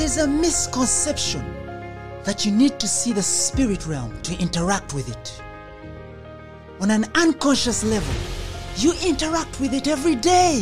is a misconception that you need to see the spirit realm to interact with it. On an unconscious level, you interact with it every day.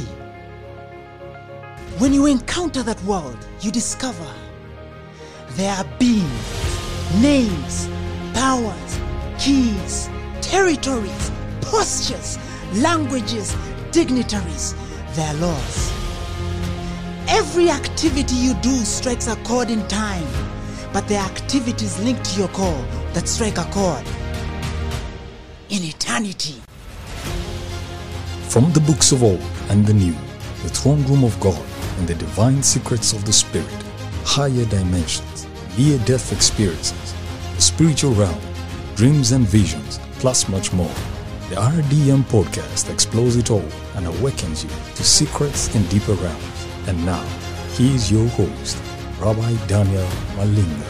When you encounter that world, you discover there are beings, names, powers, keys, territories, postures, languages, dignitaries, their laws. Every activity you do strikes a chord in time, but the activities linked to your call that strike a chord in eternity. From the books of old and the new, the throne room of God and the divine secrets of the Spirit, higher dimensions, near-death experiences, the spiritual realm, dreams and visions, plus much more. The RDM podcast explores it all and awakens you to secrets in deeper realms. And now, he is your host, Rabbi Daniel Malinga.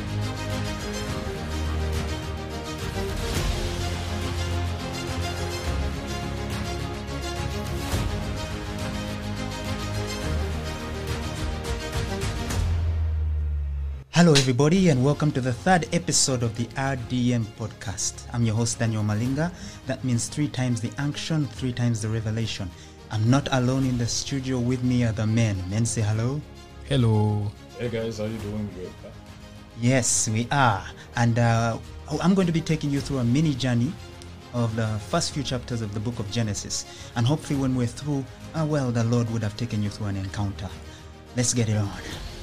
Hello everybody and welcome to the third episode of the RDM podcast. I'm your host Daniel Malinga. That means 3 times the unction, 3 times the revelation. I'm not alone in the studio. With me are the men. Men, say hello. Hello. Hey guys, how you doing? Good. Yes, we are. And I'm going to be taking you through a mini journey of the first few chapters of the book of Genesis. And hopefully when we're through, the Lord would have taken you through an encounter. Let's get it on.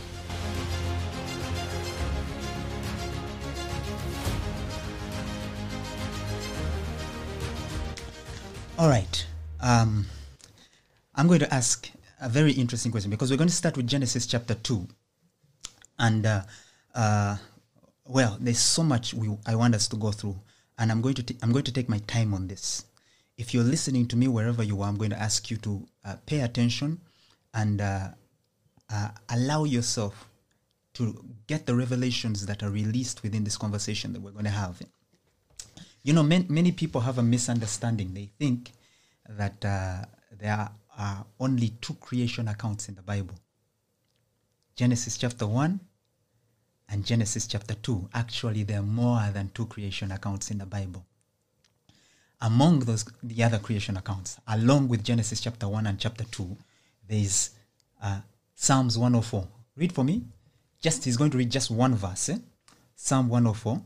All right. I'm going to ask a very interesting question because we're going to start with Genesis chapter 2. And, there's so much I want us to go through. And I'm going to take my time on this. If you're listening to me wherever you are, I'm going to ask you to pay attention and allow yourself to get the revelations that are released within this conversation that we're going to have. You know, many people have a misunderstanding. They think that there are only 2 creation accounts in the Bible. Genesis chapter 1 and Genesis chapter 2. Actually, there are more than 2 creation accounts in the Bible. Among the other creation accounts, along with Genesis chapter 1 and chapter 2, there is Psalms 104. Read for me. He's going to read just one verse. Psalm 104.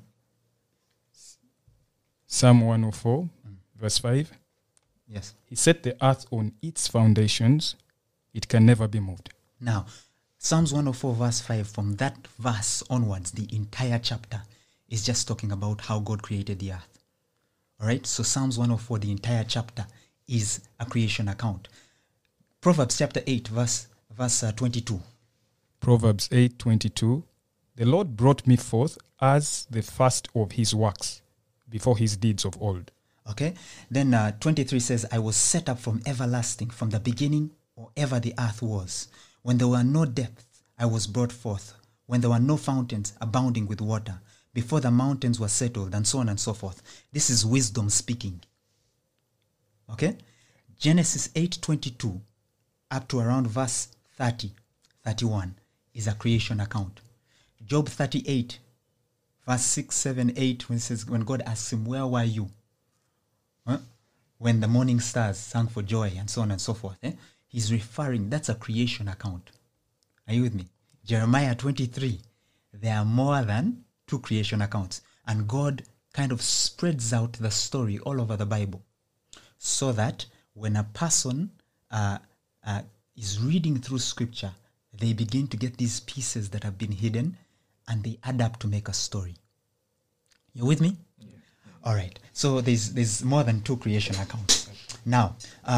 Psalm 104, verse 5. Yes. He set the earth on its foundations. It can never be moved. Now, Psalms 104, verse 5, from that verse onwards, the entire chapter is just talking about how God created the earth. All right? So Psalms 104, the entire chapter, is a creation account. Proverbs chapter 8, verse 22. Proverbs 8:22. The Lord brought me forth as the first of his works, before his deeds of old. Okay. Then 23 says, I was set up from everlasting, from the beginning or ever the earth was. When there were no depths, I was brought forth. When there were no fountains abounding with water, before the mountains were settled, and so on and so forth. This is wisdom speaking. Okay. Genesis 8:22 up to around verse 30, 31 is a creation account. Job 38 verse 6, 7, 8, when it says, when God asks him, where were you? When the morning stars sang for joy, and so on and so forth. He's referring, that's a creation account. Are you with me? Jeremiah 23, there are more than 2 creation accounts. And God kind of spreads out the story all over the Bible. So that when a person is reading through scripture, they begin to get these pieces that have been hidden and they add up to make a story. You with me? Yeah. All right. So there's more than 2 creation accounts. Now,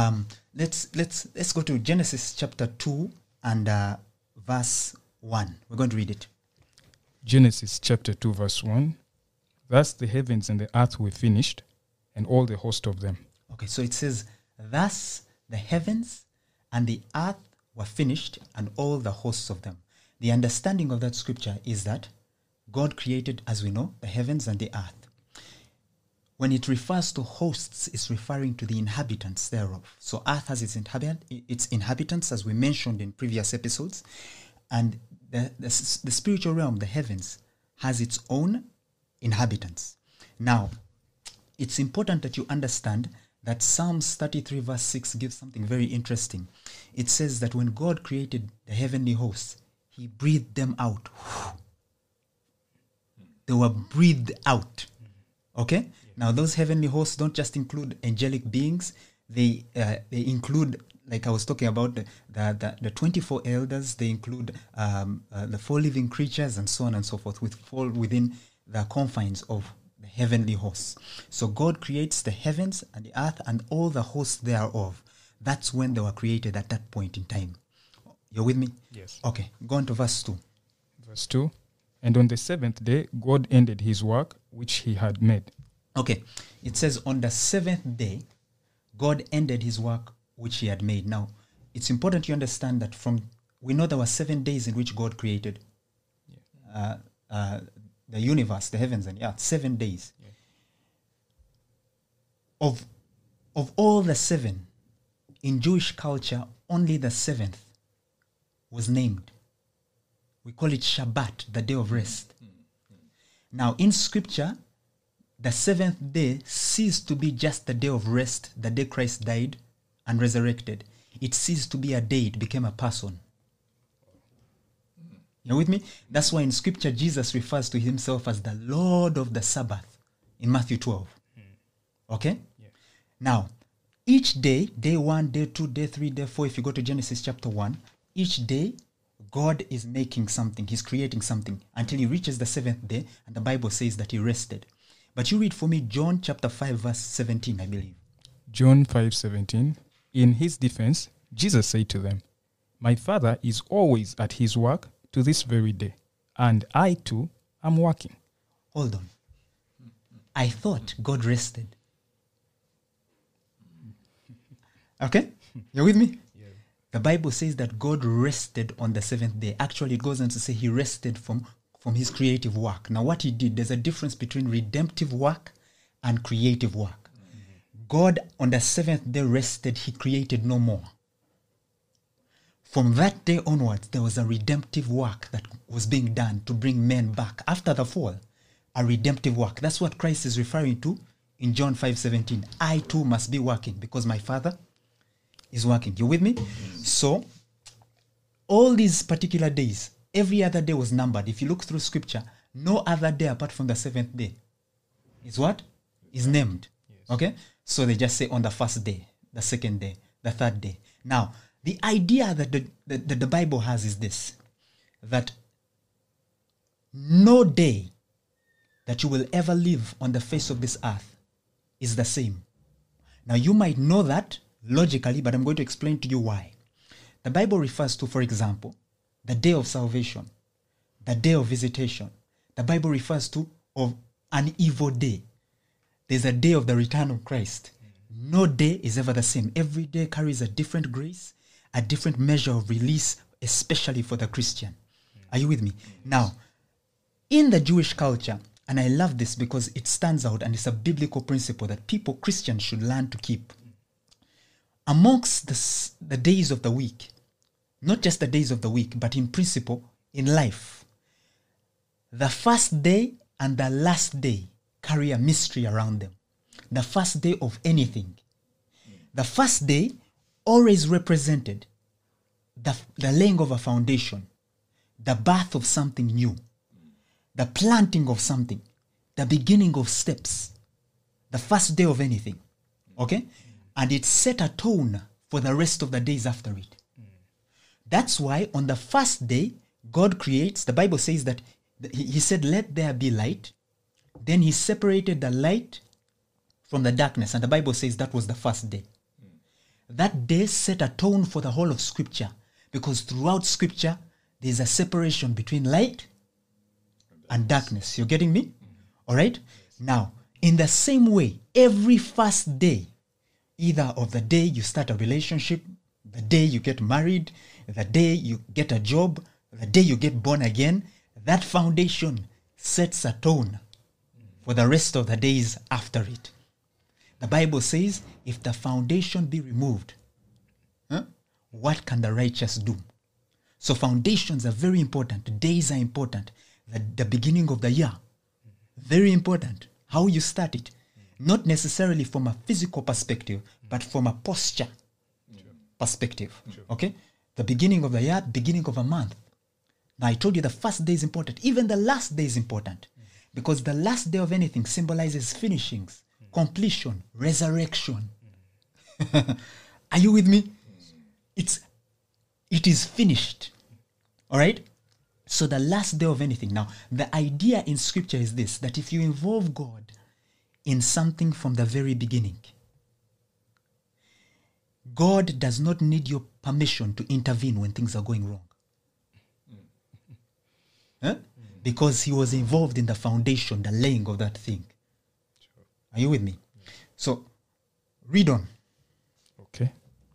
let's go to Genesis chapter 2 and verse 1. We're going to read it. Genesis chapter 2, verse 1. Thus the heavens and the earth were finished, and all the host of them. Okay, so it says, thus the heavens and the earth were finished, and all the hosts of them. The understanding of that scripture is that God created, as we know, the heavens and the earth. When it refers to hosts, it's referring to the inhabitants thereof. So earth has its inhabitants, as we mentioned in previous episodes. And the spiritual realm, the heavens, has its own inhabitants. Now, it's important that you understand that Psalms 33 verse 6 gives something very interesting. It says that when God created the heavenly hosts, he breathed them out. They were breathed out. Okay? Now, those heavenly hosts don't just include angelic beings. They include, like I was talking about, the 24 elders. They include the 4 living creatures and so on and so forth, which fall within the confines of the heavenly hosts. So God creates the heavens and the earth and all the hosts thereof. That's when they were created at that point in time. You're with me? Yes. Okay, go on to verse 2. Verse 2. And on the seventh day, God ended his work which he had made. Okay, it says on the seventh day, God ended his work which he had made. Now, it's important you understand that we know there were 7 days in which God created the universe, the heavens and the earth. 7 days. Yeah. Of all the 7, in Jewish culture, only the 7th was named. We call it Shabbat, the day of rest. Now, in scripture, the 7th day ceased to be just the day of rest, the day Christ died and resurrected. It ceased to be a day, it became a person. You with me? That's why in scripture, Jesus refers to himself as the Lord of the Sabbath in Matthew 12. Okay? Yeah. Now, each day, day 1, day 2, day 3, day 4, if you go to Genesis chapter 1, each day, God is making something. He's creating something until he reaches the 7th day, and the Bible says that he rested. But you read for me John chapter 5, verse 17, I believe. John 5:17. In his defense, Jesus said to them, "My Father is always at his work to this very day, and I too am working." Hold on. I thought God rested. Okay? You're with me? Yeah. The Bible says that God rested on the 7th day. Actually, it goes on to say he rested from his creative work. Now, what he did, there's a difference between redemptive work and creative work. Mm-hmm. God, on the 7th day, rested. He created no more. From that day onwards, there was a redemptive work that was being done to bring men back. After the fall, a redemptive work. That's what Christ is referring to in John 5:17. I too must be working because my Father is working. You with me? Mm-hmm. So, all these particular days, every other day was numbered. If you look through scripture, no other day apart from the 7th day is what? Is named. Yes. Okay? So they just say on the first day, the second day, the third day. Now, the idea that the Bible has is this, that no day that you will ever live on the face of this earth is the same. Now, you might know that logically, but I'm going to explain to you why. The Bible refers to, for example, the day of salvation, the day of visitation. The Bible refers to of an evil day. There's a day of the return of Christ. No day is ever the same. Every day carries a different grace, a different measure of release, especially for the Christian. Are you with me? Now, in the Jewish culture, and I love this because it stands out and it's a biblical principle that Christians should learn to keep. Amongst the days of the week, not just the days of the week, but in principle, in life, the first day and the last day carry a mystery around them. The first day of anything. The first day always represented the laying of a foundation, the birth of something new, the planting of something, the beginning of steps, the first day of anything. Okay? And it set a tone for the rest of the days after it. That's why on the first day, God creates, the Bible says that he said, "Let there be light." Then he separated the light from the darkness. And the Bible says that was the first day. That day set a tone for the whole of Scripture. Because throughout Scripture, there's a separation between light and darkness. You're getting me? All right? Now, in the same way, every first day, either of the day you start a relationship, the day you get married, the day you get a job, the day you get born again, that foundation sets a tone for the rest of the days after it. The Bible says, if the foundation be removed, what can the righteous do? So foundations are very important. Days are important. The beginning of the year, very important. How you start it. Not necessarily from a physical perspective, but from a posture perspective. Okay? The beginning of the year, beginning of a month. Now I told you the first day is important. Even the last day is important. Because the last day of anything symbolizes finishings, completion, resurrection. Are you with me? It is finished. All right? So the last day of anything. Now, the idea in scripture is this, that if you involve God in something from the very beginning, God does not need your permission to intervene when things are going wrong. Huh? Because he was involved in the foundation, the laying of that thing. Are you with me? So, read on. Okay.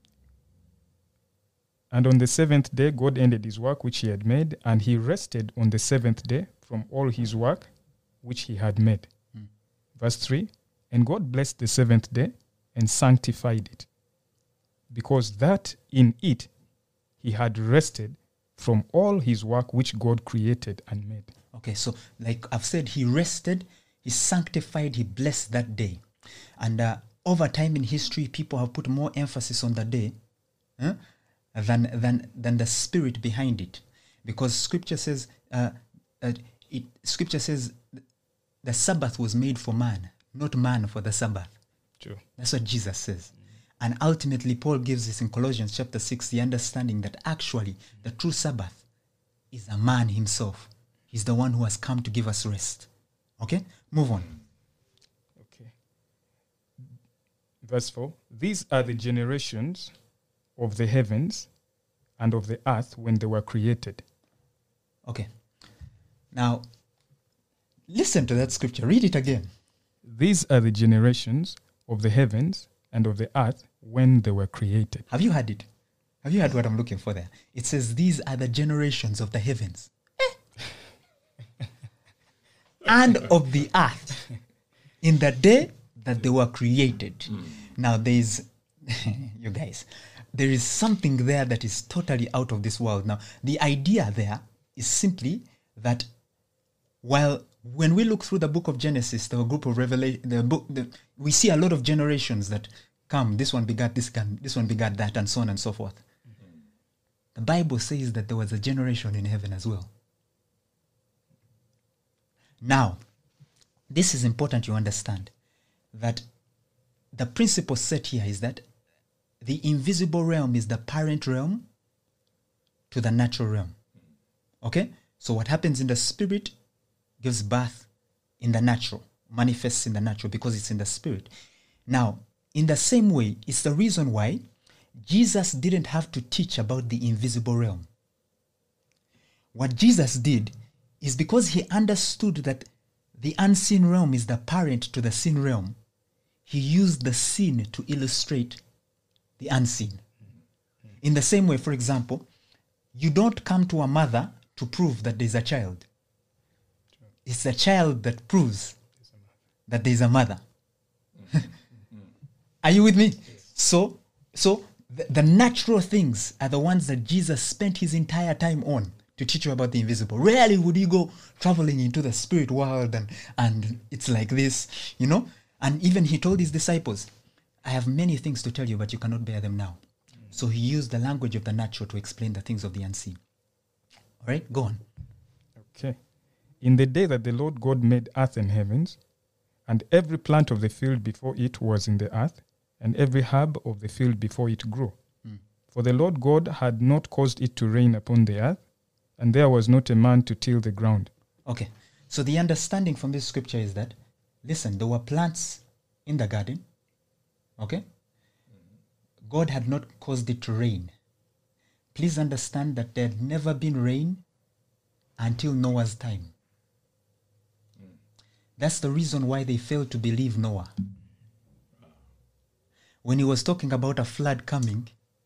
And on the seventh day, God ended his work which he had made, and he rested on the seventh day from all his work which he had made. Verse 3, and God blessed the seventh day and sanctified it, because that in it he had rested from all his work which God created and made. Okay, so like I've said, he rested, he sanctified, he blessed that day. And over time in history, people have put more emphasis on the day than the spirit behind it. Because scripture says, scripture says the Sabbath was made for man, not man for the Sabbath. True. That's what Jesus says. And ultimately, Paul gives us in Colossians chapter 6 the understanding that actually the true Sabbath is a man himself. He's the one who has come to give us rest. Okay? Move on. Okay. Verse 4, these are the generations of the heavens and of the earth when they were created. Okay. Now, listen to that scripture. Read it again. These are the generations of the heavens and of the earth when they were created. Have you heard it? Have you heard what I'm looking for there? It says, these are the generations of the heavens and of the earth in the day that they were created. Now, there's, you guys, there is something there that is totally out of this world. Now, the idea there is simply that while when we look through the book of Genesis, the group of Revelation, we see a lot of generations that come. This one begat this one begat that, and so on and so forth. The Bible says that there was a generation in heaven as well. Now, this is important you understand that the principle set here is that the invisible realm is the parent realm to the natural realm. Okay? So what happens in the spirit gives birth in the natural, manifests in the natural because it's in the spirit. Now, in the same way, it's the reason why Jesus didn't have to teach about the invisible realm. What Jesus did is because he understood that the unseen realm is the parent to the seen realm, he used the seen to illustrate the unseen. In the same way, for example, you don't come to a mother to prove that there's a child. It's the child that proves that there's a mother. Are you with me? So the natural things are the ones that Jesus spent his entire time on to teach you about the invisible. Rarely would he go traveling into the spirit world and it's like this, you know? And even he told his disciples, I have many things to tell you, but you cannot bear them now. So he used the language of the natural to explain the things of the unseen. All right, go on. Okay. In the day that the Lord God made earth and heavens, and every plant of the field before it was in the earth, and every herb of the field before it grew. For the Lord God had not caused it to rain upon the earth, and there was not a man to till the ground. Okay, so the understanding from this scripture is that, listen, there were plants in the garden, okay? God had not caused it to rain. Please understand that there had never been rain until Noah's time. That's the reason why they failed to believe Noah. When he was talking about a flood coming,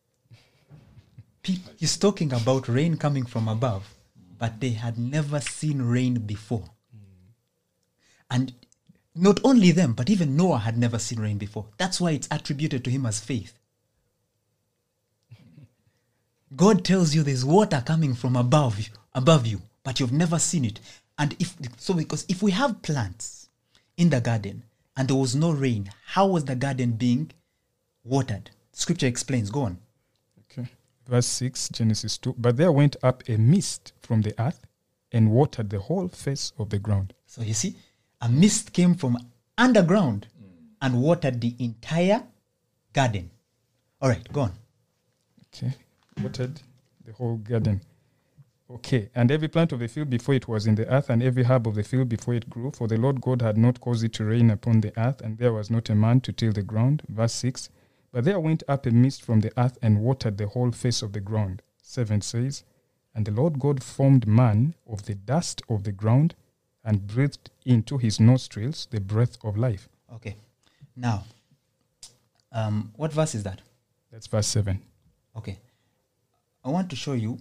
he's talking about rain coming from above, but they had never seen rain before. And not only them, but even Noah had never seen rain before. That's why it's attributed to him as faith. God tells you there's water coming from above you, but you've never seen it. And because if we have plants in the garden and there was no rain, how was the garden being watered? Scripture explains. Go on. Okay. Verse 6, Genesis 2. But there went up a mist from the earth and watered the whole face of the ground. So you see, a mist came from underground and watered the entire garden. All right, go on. Okay. Watered the whole garden. Okay. And every plant of the field before it was in the earth, and every herb of the field before it grew, for the Lord God had not caused it to rain upon the earth, and there was not a man to till the ground. Verse 6. But there went up a mist from the earth and watered the whole face of the ground. 7 says, and the Lord God formed man of the dust of the ground and breathed into his nostrils the breath of life. Okay. Now, what verse is that? That's verse 7. Okay. I want to show you,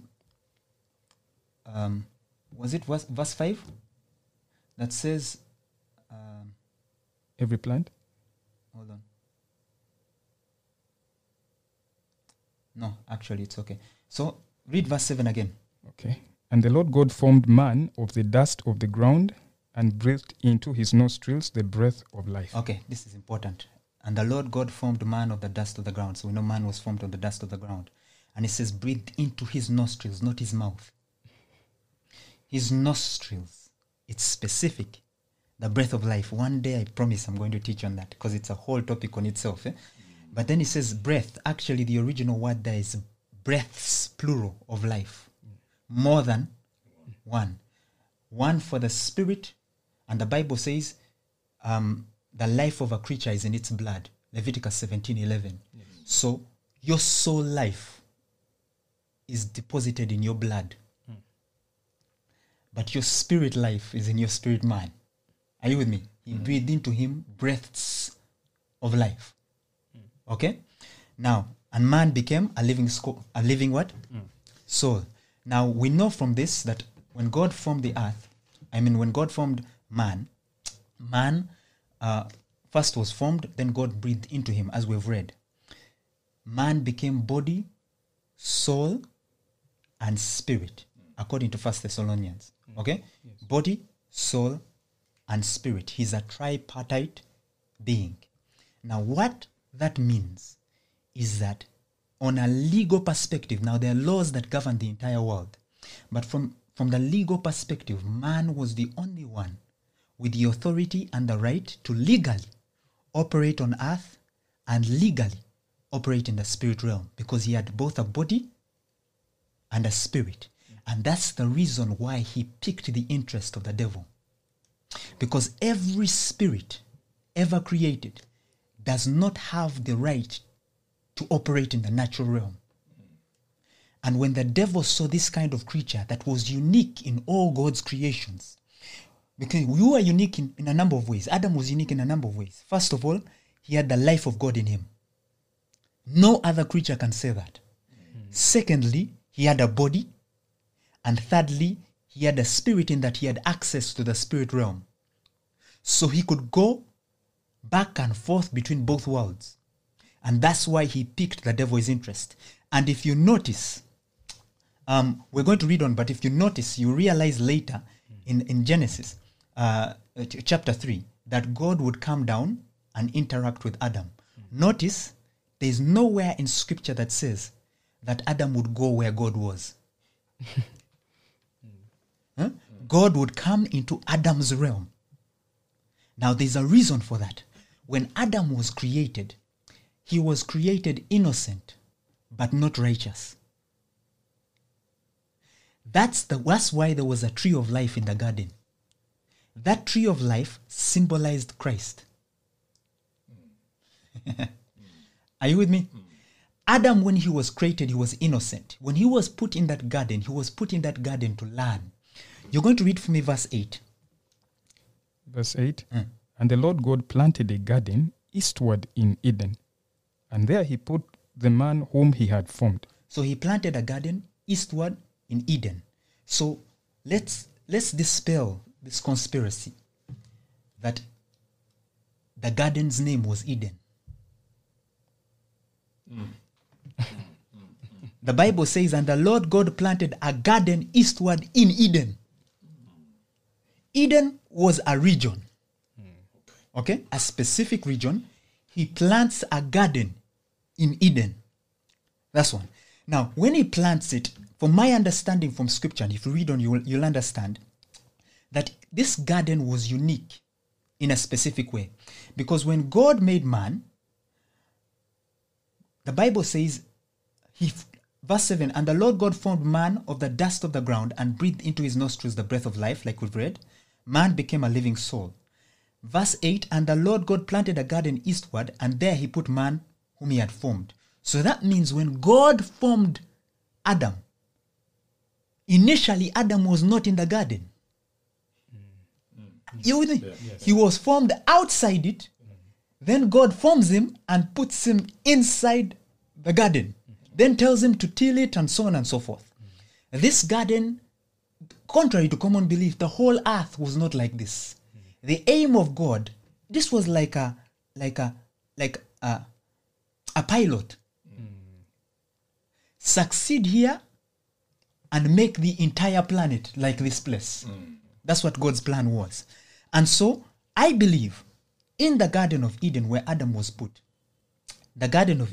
was it verse 5? That says, Every plant? hold on. No, actually, it's okay. So, read verse 7 again. Okay. And the Lord God formed man of the dust of the ground and breathed into his nostrils the breath of life. Okay, this is important. And the Lord God formed man of the dust of the ground. So we know man was formed of the dust of the ground. And it says breathed into his nostrils, not his mouth. His nostrils. It's specific. The breath of life. One day I promise I'm going to teach on that because it's a whole topic on itself. But then it says breath. Actually, the original word there is breaths, plural, of life. More than one. One for the spirit. And the Bible says the life of a creature is in its blood. Leviticus 17:11. So your soul life is deposited in your blood. But your spirit life is in your spirit man. Are you with me? He breathed into him breaths of life. Okay? Now, and man became a living what? Soul. Now, we know from this that when God formed the earth, when God formed man first was formed, then God breathed into him, as we've read. Man became body, soul, and spirit, according to 1 Thessalonians. Okay? Yes. Body, soul, and spirit. He's a tripartite being. Now, what that means is that on a legal perspective, now there are laws that govern the entire world, but from the legal perspective, man was the only one with the authority and the right to legally operate on earth and legally operate in the spirit realm, because he had both a body and a spirit. And that's the reason why he picked the interest of the devil. Because every spirit ever created does not have the right to operate in the natural realm. And when the devil saw this kind of creature that was unique in all God's creations, because we were unique in a number of ways. Adam was unique in a number of ways. First of all, he had the life of God in him. No other creature can say that. Secondly, he had a body. And thirdly, he had a spirit in that he had access to the spirit realm. So he could go back and forth between both worlds. And that's why he piqued the devil's interest. And if you notice, we're going to read on, but if you notice, you realize later in Genesis chapter 3 that God would come down and interact with Adam. Notice, there's nowhere in scripture that says that Adam would go where God was. God would come into Adam's realm. Now, there's a reason for that. When Adam was created, he was created innocent, but not righteous. That's why there was a tree of life in the garden. That tree of life symbolized Christ. Are you with me? Adam, when he was created, he was innocent. When he was put in that garden, he was put in that garden to learn. You're going to read for me verse 8. Verse 8. And the Lord God planted a garden eastward in Eden, and there he put the man whom he had formed. So he planted a garden eastward in Eden. So let's dispel this conspiracy that the garden's name was Eden. The Bible says, and the Lord God planted a garden eastward in Eden. Eden was a region. Okay? A specific region. He plants a garden in Eden. That's one. Now, when he plants it, from my understanding from scripture, and if you read on, you'll understand that this garden was unique in a specific way. Because when God made man, the Bible says, verse 7, and the Lord God formed man of the dust of the ground and breathed into his nostrils the breath of life, like we've read. Man became a living soul. Verse 8, and the Lord God planted a garden eastward, and there he put man whom he had formed. So that means when God formed Adam, initially Adam was not in the garden. You with me? Yeah. Yes. He was formed outside it. Then God forms him and puts him inside the garden. Then tells him to till it and so on and so forth. This garden, contrary to common belief, the whole earth was not like this. The aim of God, this was like a pilot. Succeed here and make the entire planet like this place. That's what God's plan was. And so I believe in the Garden of Eden where Adam was put, that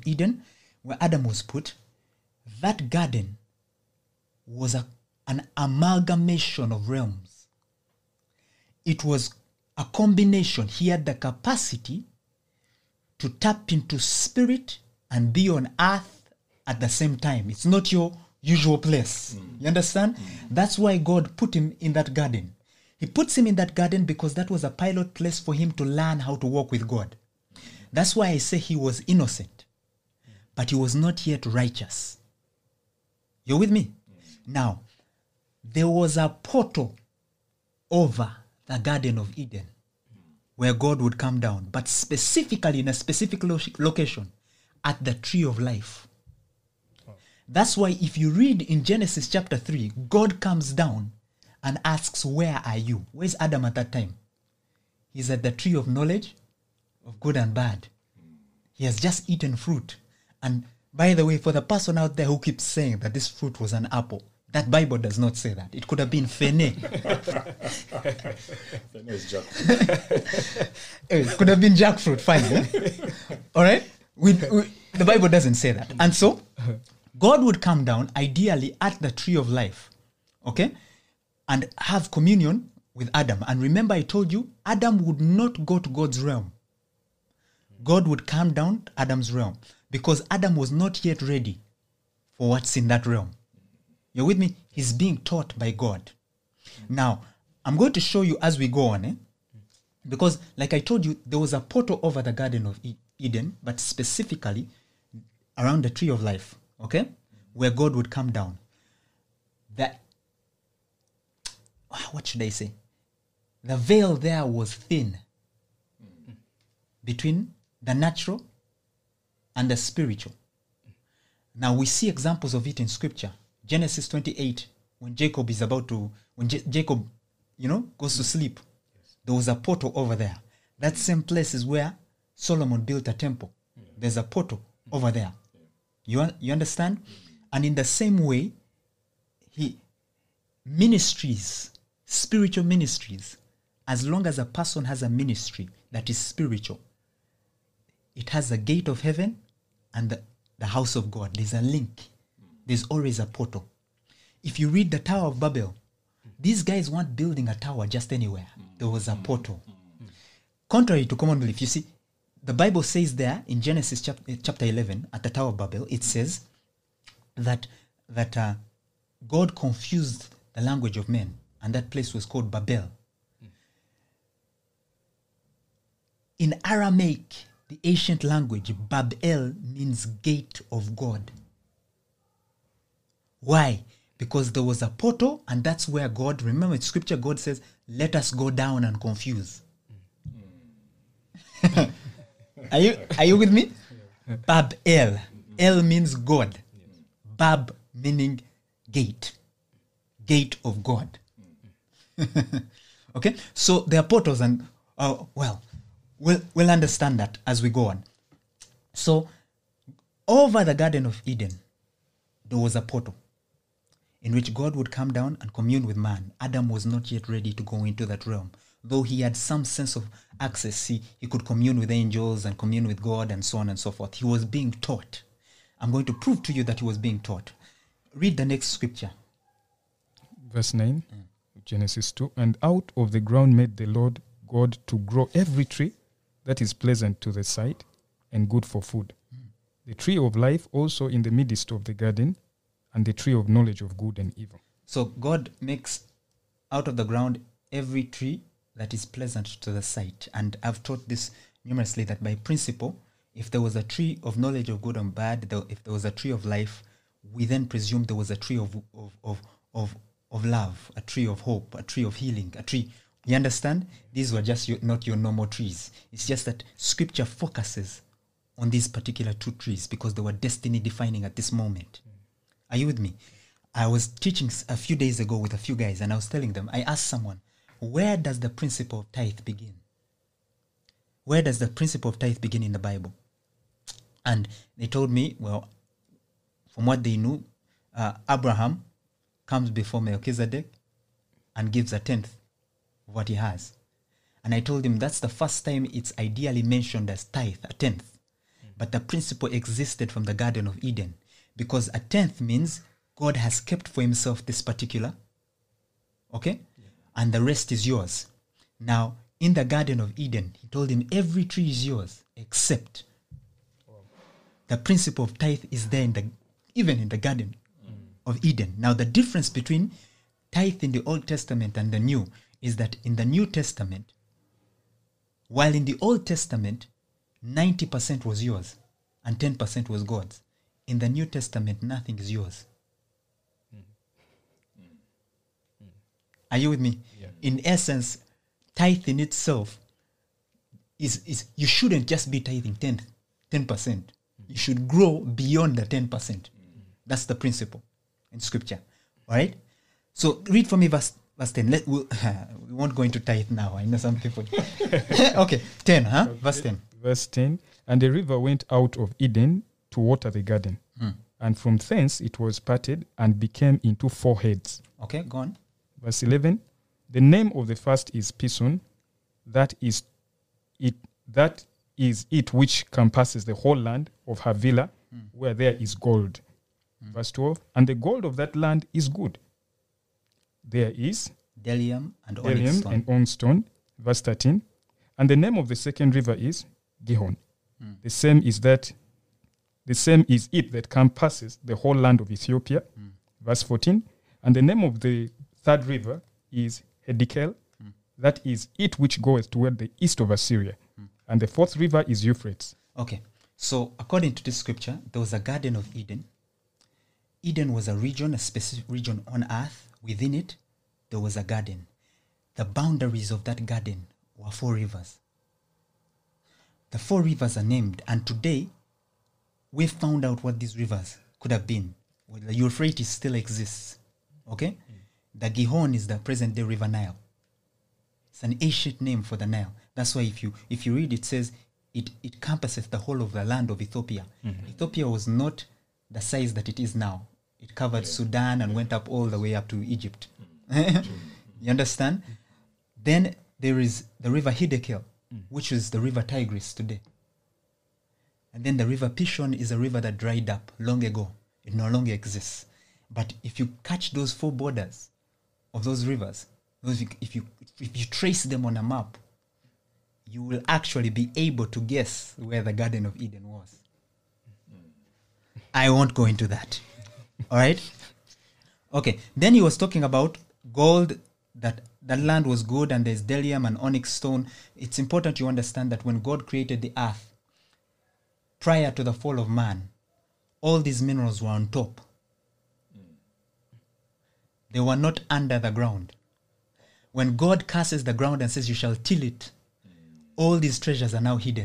garden was an amalgamation of realms. It was a combination. He had the capacity to tap into spirit and be on earth at the same time. It's not your usual place. You understand? That's why God put him in that garden. He puts him in that garden because that was a pilot place for him to learn how to walk with God. That's why I say he was innocent, but he was not yet righteous. You're with me? Now, there was a portal over the Garden of Eden where God would come down, but specifically in a specific location at the tree of life. That's why if you read in Genesis chapter 3, God comes down and asks, where are you? Where's Adam at that time? He's at the tree of knowledge of good and bad. He has just eaten fruit. And by the way, for the person out there who keeps saying that this fruit was an apple, that Bible does not say that. It could have been fene. Fene is jackfruit. It could have been jackfruit, fine. Yeah? All right? The Bible doesn't say that. And so, God would come down, ideally, at the tree of life, okay, and have communion with Adam. And remember, I told you, Adam would not go to God's realm. God would come down to Adam's realm because Adam was not yet ready for what's in that realm. You're with me? He's being taught by God. Now, I'm going to show you as we go on, because like I told you, there was a portal over the Garden of Eden, but specifically around the tree of life, okay, where God would come down. What should I say? The veil there was thin between the natural and the spiritual. Now we see examples of it in scripture. Genesis 28, when Jacob is about to, Jacob, goes to sleep, there was a portal over there. That same place is where Solomon built a temple. There's a portal over there. You understand? And in the same way, spiritual ministries, as long as a person has a ministry that is spiritual, it has the gate of heaven and the house of God. There's a link. There's always a portal. If you read the Tower of Babel, these guys weren't building a tower just anywhere. There was a portal. Contrary to common belief, you see, the Bible says there in Genesis chapter 11 at the Tower of Babel, it says that God confused the language of men, and that place was called Babel. In Aramaic, the ancient language, Babel means gate of God. Why? Because there was a portal, and that's where God, remember in scripture, God says, let us go down and confuse. Are you with me? Babel. El means God. Bab meaning gate. Gate of God. Okay? So there are portals, and we'll understand that as we go on. So over the Garden of Eden, there was a portal in which God would come down and commune with man. Adam was not yet ready to go into that realm. Though he had some sense of access, he could commune with angels and commune with God and so on and so forth. He was being taught. I'm going to prove to you that he was being taught. Read the next scripture. Verse 9, Genesis 2. And out of the ground made the Lord God to grow every tree that is pleasant to the sight and good for food. The tree of life also in the midst of the garden, and the tree of knowledge of good and evil. So God makes out of the ground every tree that is pleasant to the sight. And I've taught this numerously, that by principle, if there was a tree of knowledge of good and bad, if there was a tree of life, we then presume there was a tree of love, a tree of hope, a tree of healing, a tree. You understand? These were just not your normal trees. It's just that Scripture focuses on these particular two trees because they were destiny defining at this moment. Are you with me? I was teaching a few days ago with a few guys, and I was telling them, I asked someone, where does the principle of tithe begin? Where does the principle of tithe begin in the Bible? And they told me, well, from what they knew, Abraham comes before Melchizedek and gives a tenth of what he has. And I told him that's the first time it's ideally mentioned as tithe, a tenth. But the principle existed from the Garden of Eden, because a tenth means God has kept for himself this particular, okay? Yeah. And the rest is yours. Now, in the Garden of Eden, he told him every tree is yours except the principle of tithe is there even in the Garden of Eden. Now, the difference between tithe in the Old Testament and the New is that in the New Testament, while in the Old Testament, 90% was yours and 10% was God's. In the New Testament, nothing is yours. Are you with me? Yeah. In essence, tithe in itself is you shouldn't just be tithing 10%. You should grow beyond the 10%. That's the principle in Scripture. All right? So read for me verse 10. We won't go into tithe now. I know some people. Okay, 10, huh? Okay. Verse 10. Verse 10. And the river went out of Eden to water the garden. And from thence it was parted and became into 4 heads. Okay, go on. Verse 11. The name of the first is Pison. That is it which compasses the whole land of Havilah, where there is gold. Verse 12. And the gold of that land is good. There is Bdellium and onyx stone. Verse 13. And the name of the second river is Gihon. The same is it that compasses the whole land of Ethiopia. Verse 14. And the name of the third river is Hiddekel. That is it which goeth toward the east of Assyria. And the fourth river is Euphrates. Okay. So according to this scripture, there was a Garden of Eden. Eden was a region, a specific region on earth. Within it, there was a garden. The boundaries of that garden were 4 rivers. The 4 rivers are named, and today, we've found out what these rivers could have been. Well, the Euphrates still exists. Okay? The Gihon is the present-day River Nile. It's an ancient name for the Nile. That's why if you read, it says it compasses the whole of the land of Ethiopia. Ethiopia was not the size that it is now. It covered Sudan and went up all the way up to Egypt. You understand? Then there is the river Hiddekel, which is the river Tigris today. And then the river Pishon is a river that dried up long ago. It no longer exists. But if you catch those 4 borders of those rivers, if you trace them on a map, you will actually be able to guess where the Garden of Eden was. I won't go into that. All right? Okay. Then he was talking about gold, that land was good, and there's bdellium and onyx stone. It's important you understand that when God created the earth, prior to the fall of man, all these minerals were on top. They were not under the ground. When God curses the ground and says, you shall till it, all these treasures are now hidden.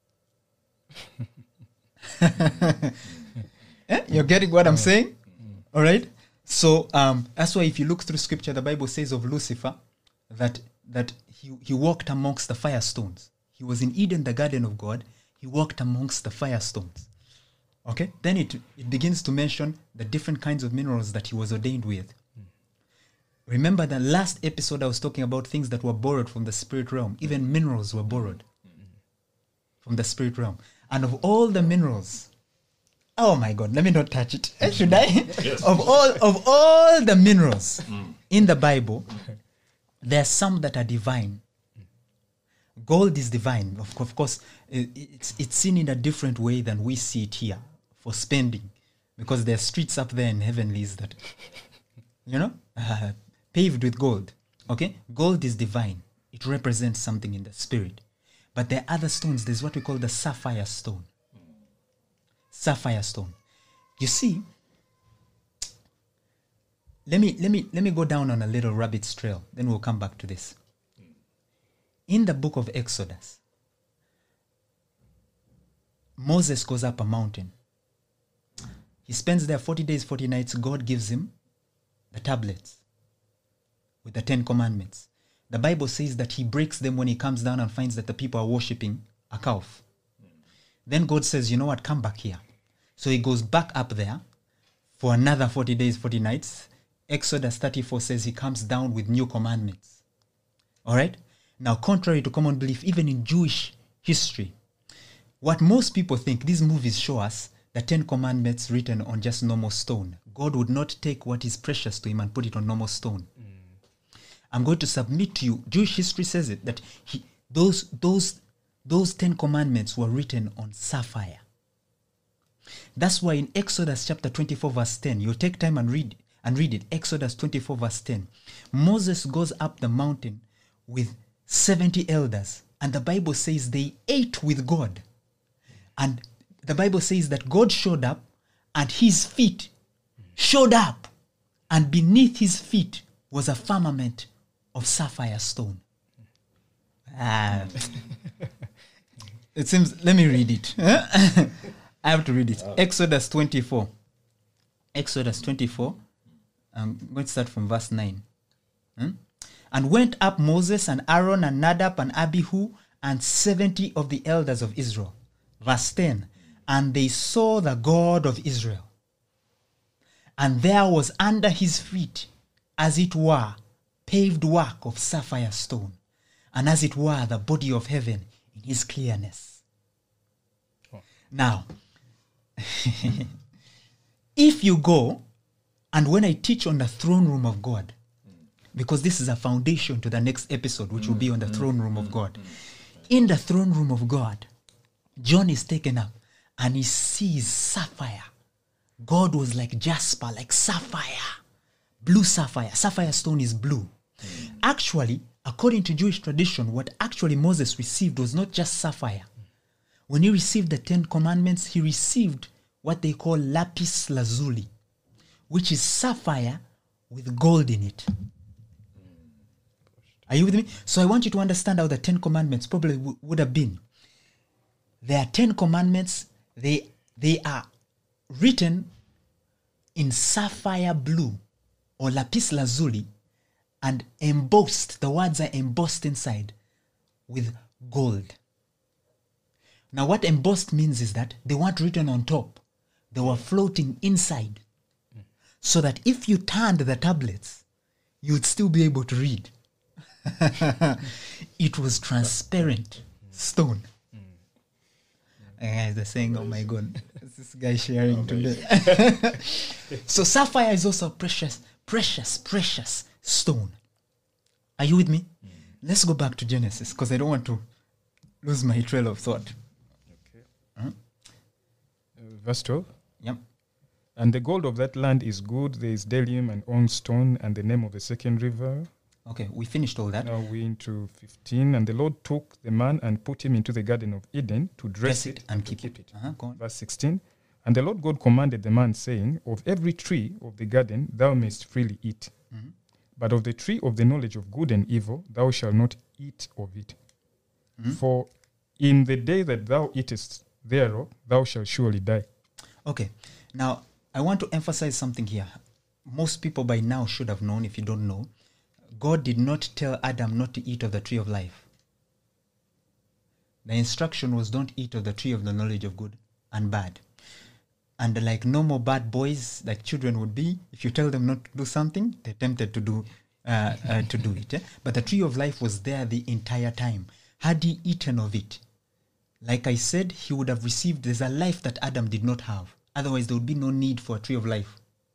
You're getting what I'm saying? All right? So that's why if you look through Scripture, the Bible says of Lucifer that he walked amongst the firestones. He was in Eden, the garden of God. He walked amongst the firestones. Okay, then it begins to mention the different kinds of minerals that he was ordained with. Remember the last episode I was talking about things that were borrowed from the spirit realm. Even minerals were borrowed from the spirit realm. And of all the minerals, oh my God, let me not touch it. Should I? Yes. Of all the minerals in the Bible, there are some that are divine. Gold is divine. Of course, it's seen in a different way than we see it here for spending, because there are streets up there in heavenlies that, paved with gold. Okay, gold is divine. It represents something in the spirit. But there are other stones. There's what we call the sapphire stone. Sapphire stone. You see, let me go down on a little rabbit's trail. Then we'll come back to this. In the book of Exodus, Moses goes up a mountain. He spends there 40 days, 40 nights. God gives him the tablets with the 10 commandments. The Bible says that he breaks them when he comes down and finds that the people are worshipping a calf. Then God says, you know what, come back here. So he goes back up there for another 40 days, 40 nights. Exodus 34 says he comes down with new commandments. All right? Now, contrary to common belief, even in Jewish history, what most people think, these movies show us the 10 commandments written on just normal stone. God would not take what is precious to him and put it on normal stone. I'm going to submit to you, Jewish history says it, that those 10 commandments were written on sapphire. That's why in Exodus chapter 24 verse 10, you'll take time and read it. Exodus 24 verse 10. Moses goes up the mountain with 70 elders, and the Bible says they ate with God. And the Bible says that God showed up and his feet showed up, and beneath his feet was a firmament of sapphire stone. It seems, let me read it. I have to read it. Exodus 24. Exodus 24. I'm going to start from verse 9. And went up Moses and Aaron and Nadab and Abihu and 70 of the elders of Israel. Verse 10. And they saw the God of Israel. And there was under his feet, as it were, paved work of sapphire stone, and as it were, the body of heaven in his clearness. Oh. Now, if you go, and when I teach on the throne room of God, because this is a foundation to the next episode, which will be on the throne room of God. In the throne room of God, John is taken up and he sees sapphire. God was like jasper, like sapphire, blue sapphire. Sapphire stone is blue. Actually, according to Jewish tradition, what actually Moses received was not just sapphire. When he received the 10 commandments, he received what they call lapis lazuli, which is sapphire with gold in it. Are you with me? So I want you to understand how the 10 commandments probably would have been. There are 10 commandments. They are written in sapphire blue or lapis lazuli and embossed. The words are embossed inside with gold. Now what embossed means is that they weren't written on top. They were floating inside. So that if you turned the tablets, you would still be able to read. It was transparent stone. Guys, they're saying, oh my God, what's this guy sharing today? So sapphire is also a precious stone. Are you with me? Let's go back to Genesis, because I don't want to lose my trail of thought. Okay. Verse 12. Yep. And the gold of that land is good. There is bdellium and onyx stone and the name of the second river. Okay, we finished all that. Now we're into 15. And the Lord took the man and put him into the Garden of Eden to dress it and keep it. Go on. Verse 16. And the Lord God commanded the man, saying, of every tree of the garden thou mayst freely eat. Mm-hmm. But of the tree of the knowledge of good and evil thou shalt not eat of it. Mm-hmm. For in the day that thou eatest thereof, thou shalt surely die. Okay. Now, I want to emphasize something here. Most people by now should have known, if you don't know, God did not tell Adam not to eat of the tree of life. The instruction was don't eat of the tree of the knowledge of good and bad. And like normal bad boys, like children would be, if you tell them not to do something, they're tempted to do it. Eh? But the tree of life was there the entire time. Had he eaten of it, like I said, he would have received, there's a life that Adam did not have. Otherwise, there would be no need for a tree of life.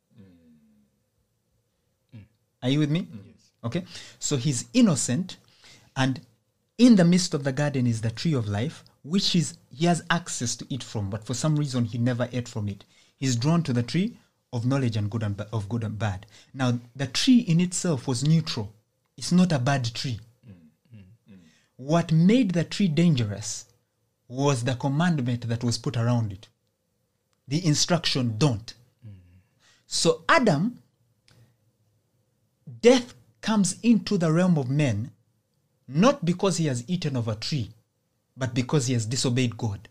Are you with me? Yes. Okay. So he's innocent, and in the midst of the garden is the tree of life, which he has access to eat from, but for some reason he never ate from it. He's drawn to the tree of knowledge and good and bad. Now, the tree in itself was neutral. It's not a bad tree. What made the tree dangerous was the commandment that was put around it. The instruction, don't. So Adam, death comes into the realm of men, not because he has eaten of a tree, but because he has disobeyed God.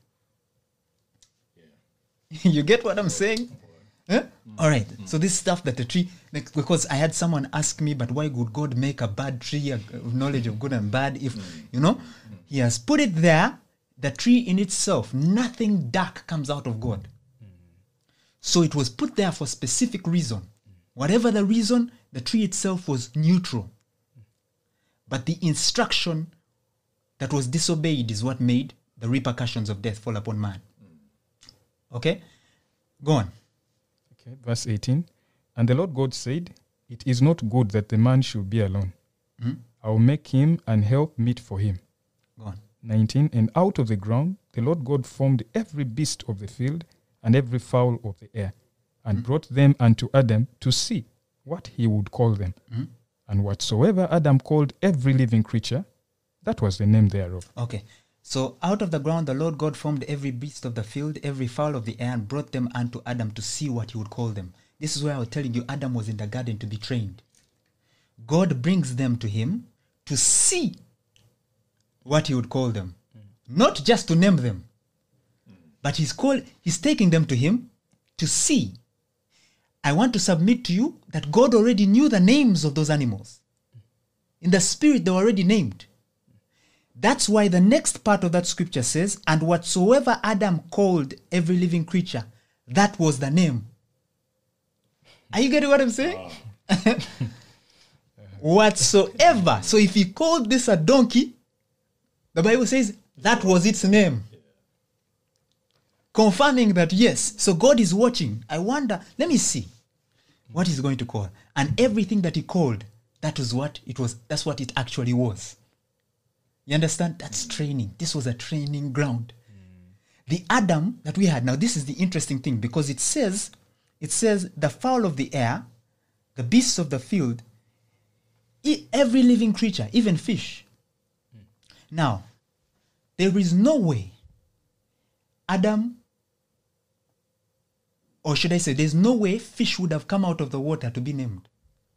Yeah. You get what I'm saying? Eh? All right. So this stuff that the tree, like, because I had someone ask me, but why would God make a bad tree of knowledge of good and bad if, he has put it there, the tree in itself, nothing dark comes out of God. So it was put there for a specific reason. Whatever the reason, the tree itself was neutral. But the instruction that was disobeyed is what made the repercussions of death fall upon man. Okay? Go on. Okay, verse 18. And the Lord God said, it is not good that the man should be alone. I will make him an help meet for him. Go on. 19. And out of the ground the Lord God formed every beast of the field and every fowl of the air, and brought them unto Adam to see what he would call them. And whatsoever Adam called every living creature, that was the name thereof. Okay. So out of the ground the Lord God formed every beast of the field, every fowl of the air, and brought them unto Adam to see what he would call them. This is where I was telling you Adam was in the garden to be trained. God brings them to him to see what he would call them. Not just to name them. But he's taking them to him to see. I want to submit to you that God already knew the names of those animals. In the spirit, they were already named. That's why the next part of that scripture says, and whatsoever Adam called every living creature, that was the name. Are you getting what I'm saying? Whatsoever. So if he called this a donkey, the Bible says that was its name. Confirming that, yes, so God is watching. I wonder, let me see what he's going to call. And everything that he called, that was what it was. That's what it actually was. You understand? That's training. This was a training ground. The Adam that we had, now this is the interesting thing, because it says the fowl of the air, the beasts of the field, every living creature, even fish. Now, there is no way Adam, or should I say, there's no way fish would have come out of the water to be named.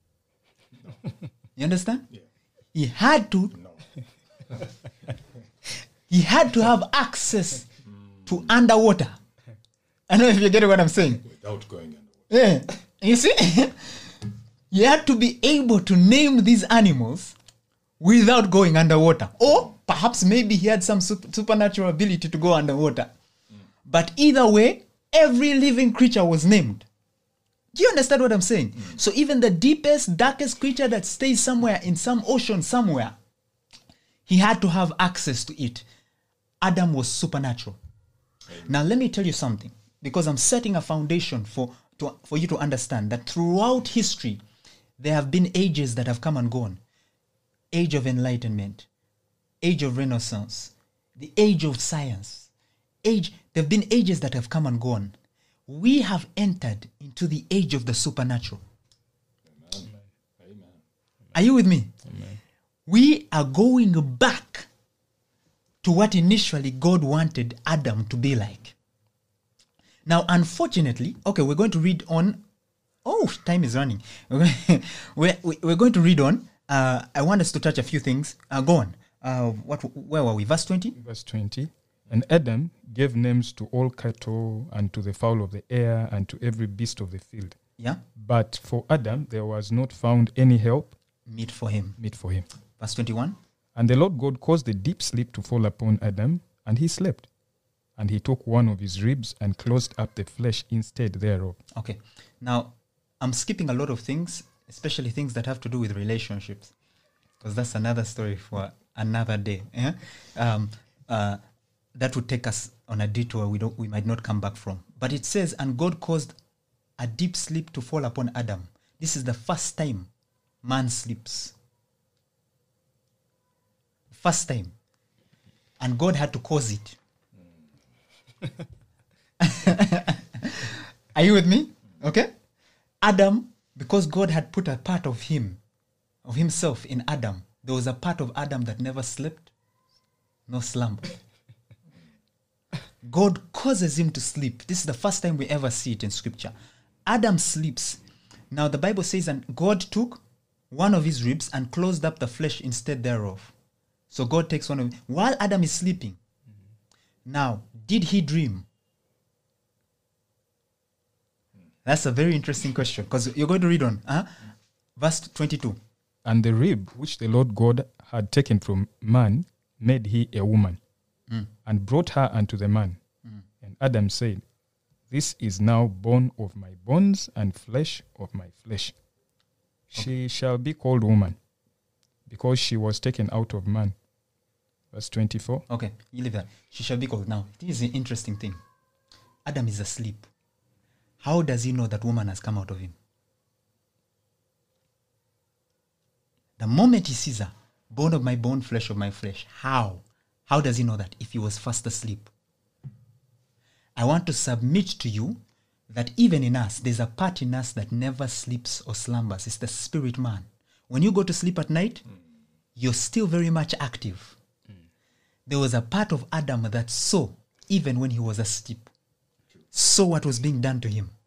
You understand? Yeah. He had to. No. He had to have access to underwater. I don't know if you get what I'm saying. Without going underwater. Yeah. You see? He had to be able to name these animals without going underwater. Or perhaps maybe he had some supernatural ability to go underwater. But either way, every living creature was named. Do you understand what I'm saying? So even the deepest, darkest creature that stays somewhere in some ocean somewhere, he had to have access to it. Adam was supernatural. Now let me tell you something, because I'm setting a foundation for you to understand that throughout history, there have been ages that have come and gone. Age of enlightenment, age of renaissance, the age of science. There have been ages that have come and gone. We have entered into the age of the supernatural. Amen. Amen. Are you with me? Amen. We are going back to what initially God wanted Adam to be like. Now, unfortunately, okay, we're going to read on. Oh, time is running. We're going to read on. I want us to touch a few things. Go on. Where were we? Verse 20? Verse 20. And Adam gave names to all cattle and to the fowl of the air and to every beast of the field. Yeah. But for Adam there was not found any help Meet for him. Verse 21. And the Lord God caused a deep sleep to fall upon Adam, and he slept. And he took one of his ribs and closed up the flesh instead thereof. Okay. Now, I'm skipping a lot of things, especially things that have to do with relationships, because that's another story for another day. Yeah? That would take us on a detour we might not come back from. But it says, and God caused a deep sleep to fall upon Adam. This is the first time man sleeps. First time. And God had to cause it. Are you with me? Okay. Adam, because God had put a part of himself in Adam, there was a part of Adam that never slept, no slumber. God causes him to sleep. This is the first time we ever see it in scripture. Adam sleeps. Now the Bible says, and God took one of his ribs and closed up the flesh instead thereof. So God takes one of while Adam is sleeping. Now, did he dream? That's a very interesting question, because you're going to read on. Verse 22. And the rib which the Lord God had taken from man made he a woman, and brought her unto the man. And Adam said, This is now bone of my bones and flesh of my flesh. She shall be called woman, because she was taken out of man. Verse 24. Okay, you leave that. She shall be called. Now, this is an interesting thing. Adam is asleep. How does he know that woman has come out of him? The moment he sees her, bone of my bone, flesh of my flesh. How? How does he know that if he was fast asleep? I want to submit to you that even in us, there's a part in us that never sleeps or slumbers. It's the spirit man. When you go to sleep at night, you're still very much active. There was a part of Adam that saw, even when he was asleep, saw what was being done to him.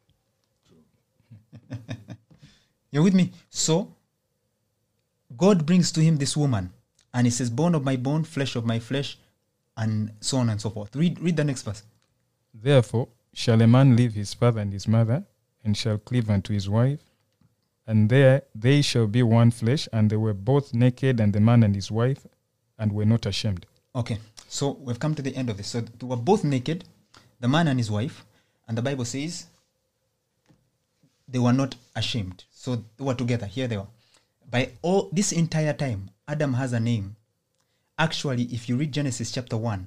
You're with me? So, God brings to him this woman, and he says, bone of my bone, flesh of my flesh, and so on and so forth. Read the next verse. Therefore shall a man leave his father and his mother, and shall cleave unto his wife, and there they shall be one flesh, and they were both naked, and the man and his wife, and were not ashamed. Okay, so we've come to the end of this. So they were both naked, the man and his wife, and the Bible says they were not ashamed. So they were together. Here they were. By all this entire time, Adam has a name. Actually, if you read Genesis chapter 1,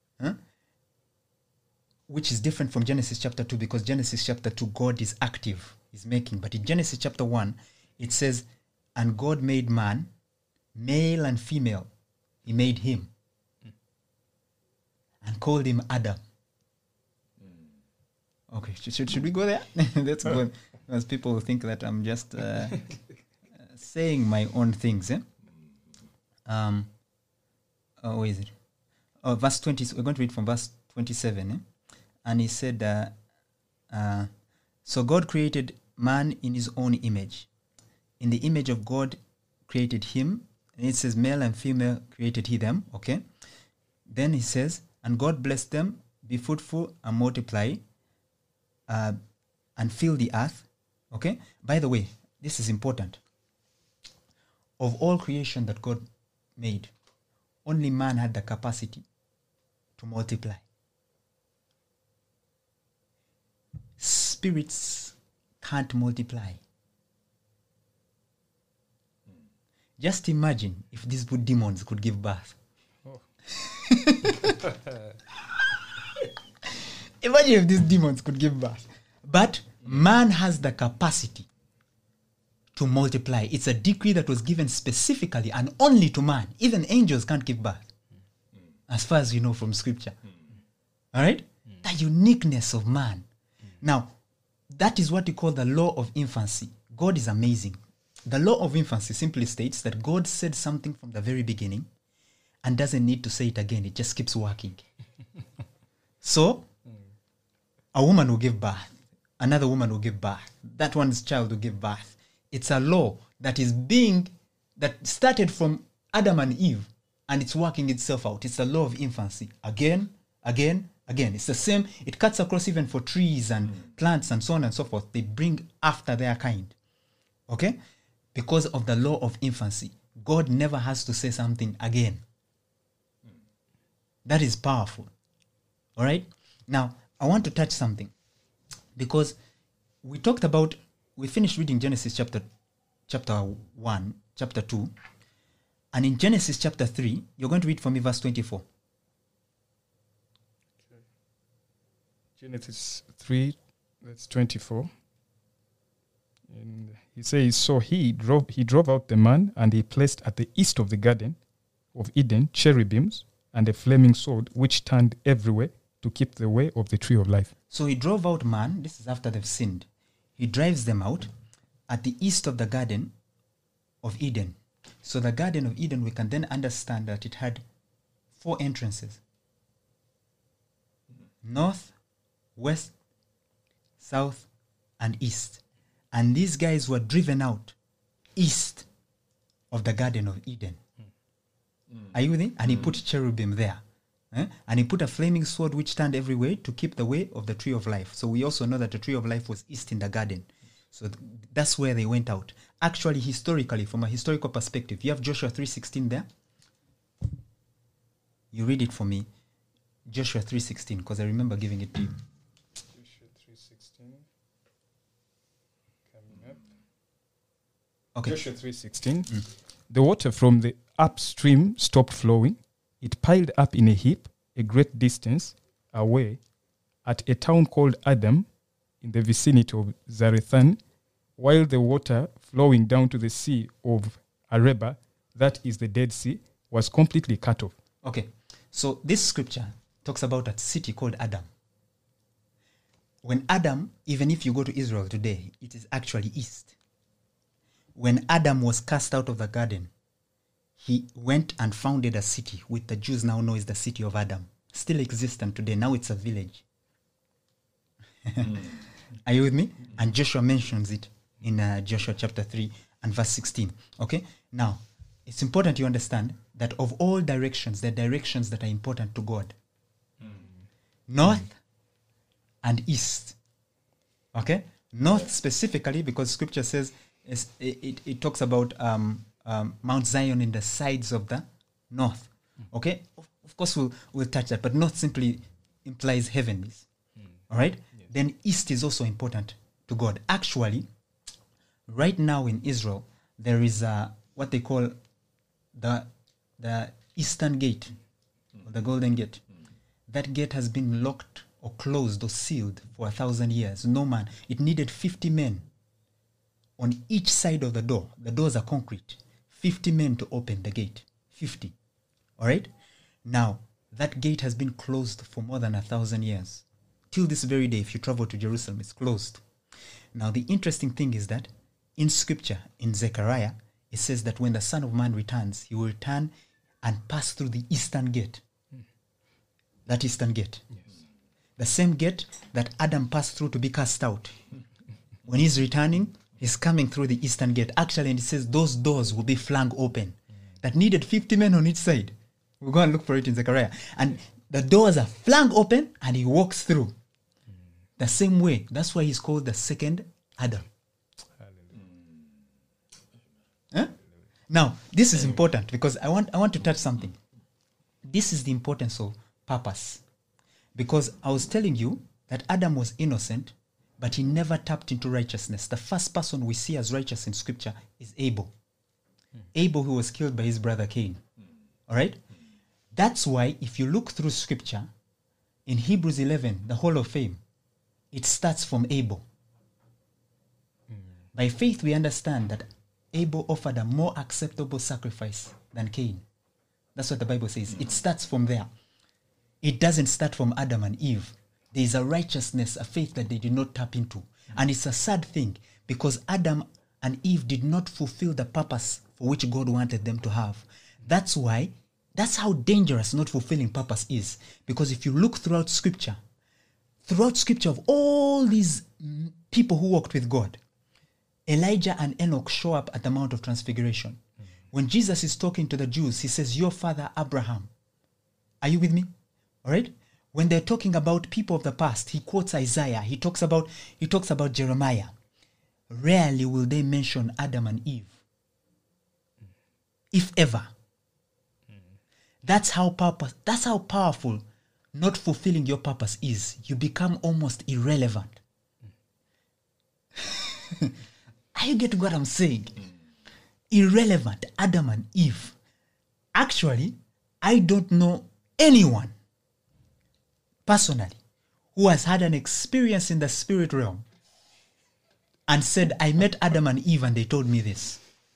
which is different from Genesis chapter 2, because Genesis chapter 2, God is active, he's making. But in Genesis chapter 1, it says, and God made man, male and female. He made him. And called him Adam. Okay, should we go there? Let's go. Because people think that I'm just saying my own things. Where is it? Oh, verse 20. So we're going to read from verse 27. And he said, so God created man in his own image. In the image of God created him. And it says male and female created he them. Okay. Then he says, and God blessed them, be fruitful and multiply, and fill the earth. Okay? By the way, this is important. Of all creation that God made, only man had the capacity to multiply. Spirits can't multiply. Just imagine if these good demons could give birth. Imagine if these demons could give birth. But man has the capacity to multiply. It's a decree that was given specifically and only to man. Even angels can't give birth, as far as you know from scripture. All right? The uniqueness of man. Now, that is what we call the law of infancy. God is amazing. The law of infancy simply states that God said something from the very beginning and doesn't need to say it again. It just keeps working. So, a woman will give birth. Another woman will give birth. That one's child will give birth. It's a law that started from Adam and Eve, and it's working itself out. It's the law of infancy. Again. It's the same. It cuts across even for trees and plants and so on and so forth. They bring after their kind. Okay? Because of the law of infancy. God never has to say something again. That is powerful. All right. Now, I want to touch something because we finished reading Genesis chapter 1, chapter 2, and in Genesis chapter 3, you're going to read for me verse 24. Genesis 3, that's 24. And he says, so he drove out the man, and he placed at the east of the garden of Eden cherubims and a flaming sword which turned everywhere to keep the way of the tree of life. So he drove out man. This is after they've sinned. He drives them out at the east of the garden of Eden. So the garden of Eden, we can then understand that it had 4 entrances: north, west, south, and east. And these guys were driven out east of the Garden of Eden. Are you with me? And he put cherubim there. And he put a flaming sword which turned every way to keep the way of the tree of life. So we also know that the tree of life was east in the garden. So that's where they went out. Actually, historically, from a historical perspective, you have Joshua 3:16 there. You read it for me. Joshua 3:16, because I remember giving it to you. Joshua 3:16. Coming up. Okay. Joshua 3:16. The water from the upstream stopped flowing. It piled up in a heap a great distance away at a town called Adam in the vicinity of Zarethan, while the water flowing down to the sea of Araba, that is the Dead Sea, was completely cut off. Okay. So this scripture talks about a city called Adam. When Adam, even if you go to Israel today, it is actually east. When Adam was cast out of the garden, he went and founded a city which the Jews now know is the city of Adam. Still existent today. Now it's a village. Are you with me? And Joshua mentions it in Joshua chapter 3 and verse 16. Okay? Now, it's important you understand that of all directions, there are directions that are important to God. North and east. Okay? North specifically because scripture says it talks about Mount Zion in the sides of the north. Okay? Of course, we'll touch that, but north simply implies heavenlies. All right? Yes. Then east is also important to God. Actually, right now in Israel, there is what they call the Eastern Gate, or the Golden Gate. That gate has been locked or closed or sealed for 1,000 years. No man. It needed 50 men on each side of the door. The doors are concrete. 50 men to open the gate. 50. All right? Now, that gate has been closed for more than 1,000 years. Till this very day, if you travel to Jerusalem, it's closed. Now, the interesting thing is that in scripture, in Zechariah, it says that when the Son of Man returns, he will return and pass through the Eastern Gate. That Eastern Gate. Yes. The same gate that Adam passed through to be cast out. When he's returning, he's coming through the Eastern Gate. Actually, and it says those doors will be flung open. That needed 50 men on each side. We'll go and look for it in Zechariah. And the doors are flung open and he walks through. The same way. That's why he's called the second Adam. Huh? Now, this is important because I want to touch something. This is the importance of purpose. Because I was telling you that Adam was innocent, but he never tapped into righteousness. The first person we see as righteous in scripture is Abel. Abel, who was killed by his brother Cain. All right? That's why if you look through scripture, in Hebrews 11, the Hall of Fame, it starts from Abel. By faith, we understand that Abel offered a more acceptable sacrifice than Cain. That's what the Bible says. It starts from there. It doesn't start from Adam and Eve. There is a righteousness, a faith that they did not tap into. And it's a sad thing because Adam and Eve did not fulfill the purpose for which God wanted them to have. That's why, that's how dangerous not fulfilling purpose is. Because if you look throughout scripture of all these people who walked with God, Elijah and Enoch show up at the Mount of Transfiguration. When Jesus is talking to the Jews, he says, your father Abraham. Are you with me? All right? When they're talking about people of the past, he quotes Isaiah. He talks about Jeremiah. Rarely will they mention Adam and Eve. If ever. That's how powerful not fulfilling your purpose is you become almost irrelevant. Are you getting what I'm saying? Irrelevant, Adam and Eve. Actually, I don't know anyone personally who has had an experience in the spirit realm and said, I met Adam and Eve and they told me this.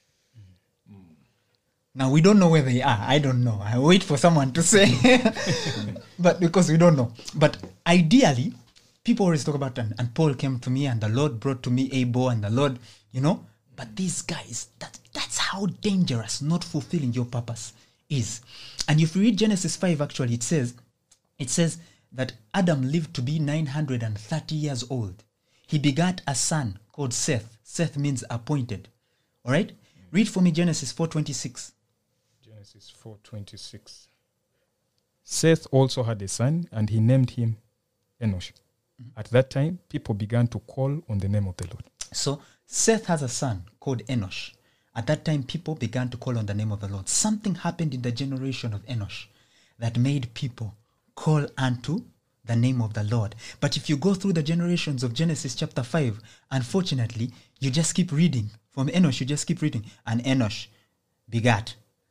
Now, we don't know where they are. I don't know. I wait for someone to say. But because we don't know. But ideally, people always talk about, and Paul came to me and the Lord brought to me Abel and the Lord, But these guys, that's how dangerous not fulfilling your purpose is. And if you read Genesis 5, actually, it says that Adam lived to be 930 years old. He begat a son called Seth. Seth means appointed. All right? Read for me Genesis 4:26. Genesis 4:26. Seth also had a son, and he named him Enosh. At that time, people began to call on the name of the Lord. So Seth has a son called Enosh. At that time, people began to call on the name of the Lord. Something happened in the generation of Enosh that made people call unto the name of the Lord. But if you go through the generations of Genesis chapter 5, unfortunately, you just keep reading. From Enosh, you just keep reading. And Enosh begat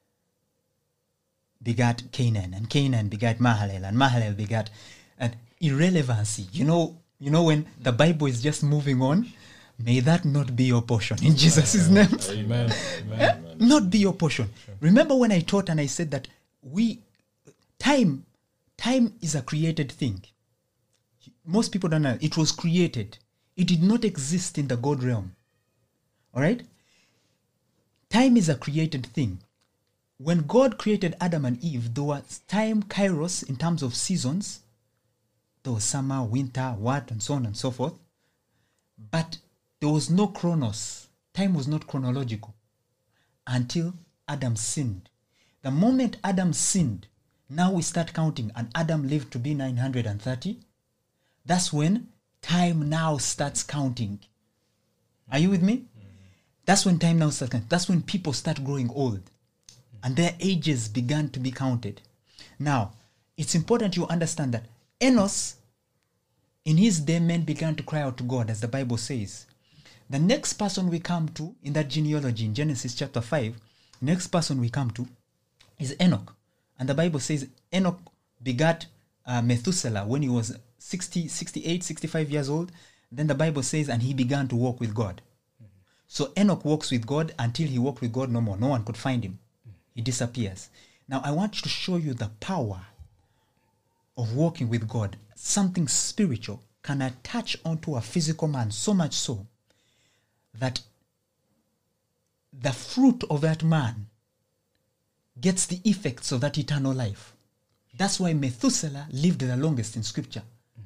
Canaan, and Canaan begat Mahalalel, and Mahalalel begat irrelevancy. You know when the Bible is just moving on, may that not be your portion in Jesus' name. Amen. Amen. Not be your portion. Remember when I taught and I said that time is a created thing. Most people don't know. It was created. It did not exist in the God realm. All right? Time is a created thing. When God created Adam and Eve, there was time, kairos, in terms of seasons. There was summer, winter, what, and so on and so forth. But there was no chronos. Time was not chronological until Adam sinned. The moment Adam sinned, now we start counting, and Adam lived to be 930. That's when time now starts counting. Are you with me? That's when time now starts counting. That's when people start growing old. And their ages began to be counted. Now, it's important you understand that Enos, in his day, men began to cry out to God, as the Bible says. The next person we come to in that genealogy in Genesis chapter 5, the next person we come to is Enoch. And the Bible says Enoch begat Methuselah when he was 68, 65 years old. Then the Bible says, and he began to walk with God. So Enoch walks with God until he walked with God no more. No one could find him. He disappears. Now, I want to show you the power of walking with God. Something spiritual can attach onto a physical man so much so that the fruit of that man gets the effects of that eternal life. That's why Methuselah lived the longest in Scripture,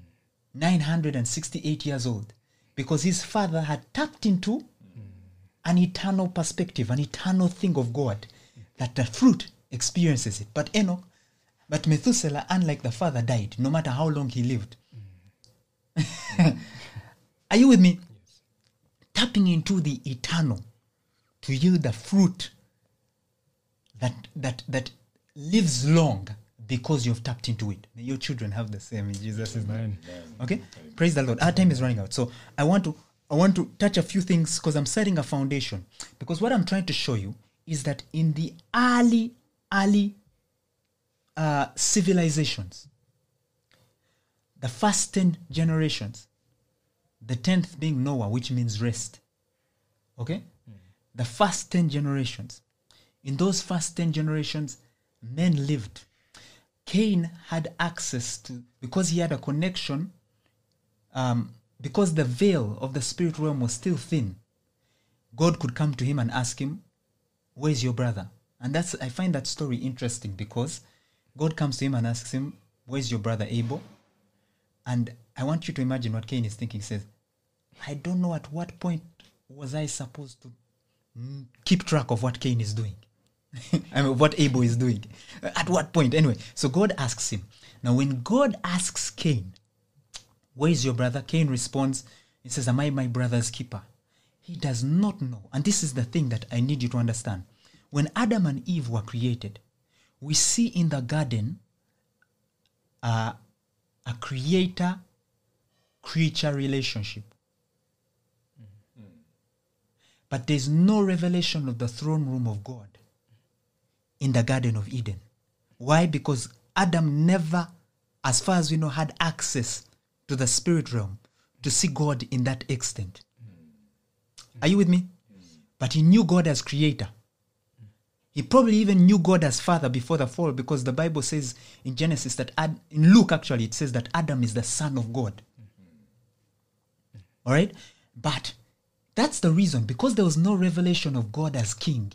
968 years old, because his father had tapped into an eternal perspective, an eternal thing of God, that the fruit experiences it. But Methuselah, unlike the father, died, no matter how long he lived. Are you with me? Yes. Tapping into the eternal to yield the fruit that lives long because you've tapped into it. May your children have the same in Jesus' name. Okay? Praise the Lord. Our time is running out. So I want to touch a few things because I'm setting a foundation. Because what I'm trying to show you is that in the early civilizations, the first 10 generations, the 10th being Noah, which means rest. Okay? The first 10 generations. In those first 10 generations, men lived. Cain had access to, because he had a connection, because the veil of the spirit realm was still thin, God could come to him and ask him, where's your brother? And I find that story interesting because God comes to him and asks him, where's your brother Abel? And I want you to imagine what Cain is thinking. He says, I don't know at what point was I supposed to keep track of what Cain is doing. I mean, what Abel is doing. At what point? Anyway, so God asks him. Now, when God asks Cain, where is your brother? Cain responds, he says, am I my brother's keeper? He does not know. And this is the thing that I need you to understand. When Adam and Eve were created, we see in the garden a creator-creature relationship. But there's no revelation of the throne room of God in the Garden of Eden. Why? Because Adam never, as far as we know, had access to the spirit realm to see God in that extent. Are you with me? But he knew God as creator. He probably even knew God as father before the fall, because the Bible says in Genesis that, in Luke actually, it says that Adam is the son of God. All right? But that's the reason, because there was no revelation of God as king.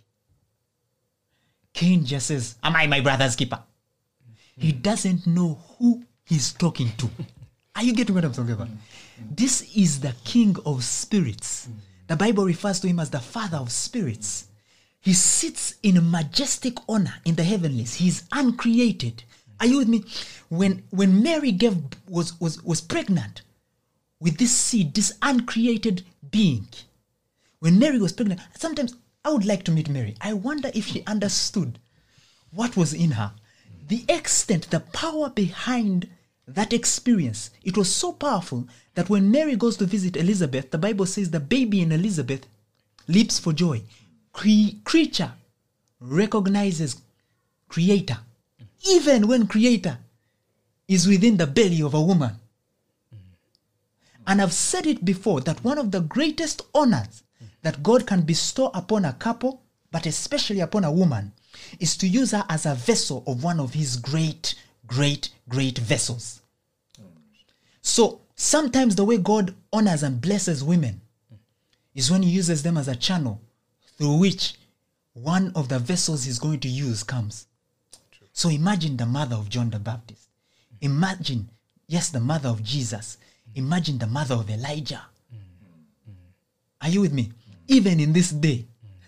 Cain just says, am I my brother's keeper? He doesn't know who he's talking to. Are you getting what I'm talking about? This is the king of spirits. The Bible refers to him as the father of spirits. He sits in a majestic honor in the heavenlies. He's uncreated. Are you with me? When Mary was pregnant with this seed, this uncreated being, when Mary was pregnant, sometimes I would like to meet Mary. I wonder if she understood what was in her. The extent, the power behind that experience, it was so powerful that when Mary goes to visit Elizabeth, the Bible says the baby in Elizabeth leaps for joy. Creature recognizes creator, even when creator is within the belly of a woman. And I've said it before that one of the greatest honors that God can bestow upon a couple, but especially upon a woman, is to use her as a vessel of one of his great vessels. So sometimes the way God honors and blesses women is when he uses them as a channel through which one of the vessels he's going to use comes. True. So imagine the mother of John the Baptist. Imagine, yes, the mother of Jesus. Imagine the mother of Elijah. Are you with me? Even in this day.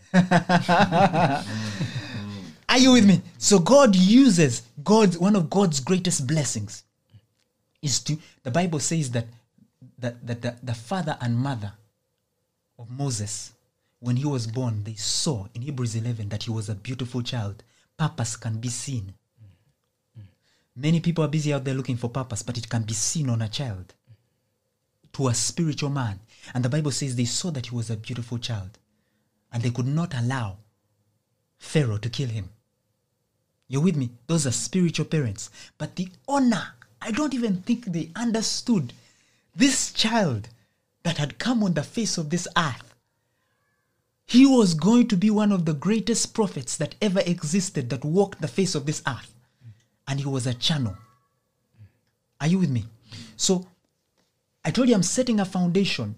Are you with me? So God uses one of God's greatest blessings is to, the Bible says that the father and mother of Moses, when he was born, they saw in Hebrews 11 that he was a beautiful child. Purpose can be seen. Many people are busy out there looking for purpose, but it can be seen on a child, to a spiritual man. And the Bible says they saw that he was a beautiful child, and they could not allow Pharaoh to kill him. You're with me? Those are spiritual parents. But the honor, I don't even think they understood this child that had come on the face of this earth. He was going to be one of the greatest prophets that ever existed, that walked the face of this earth. And he was a channel. Are you with me? So, I told you I'm setting a foundation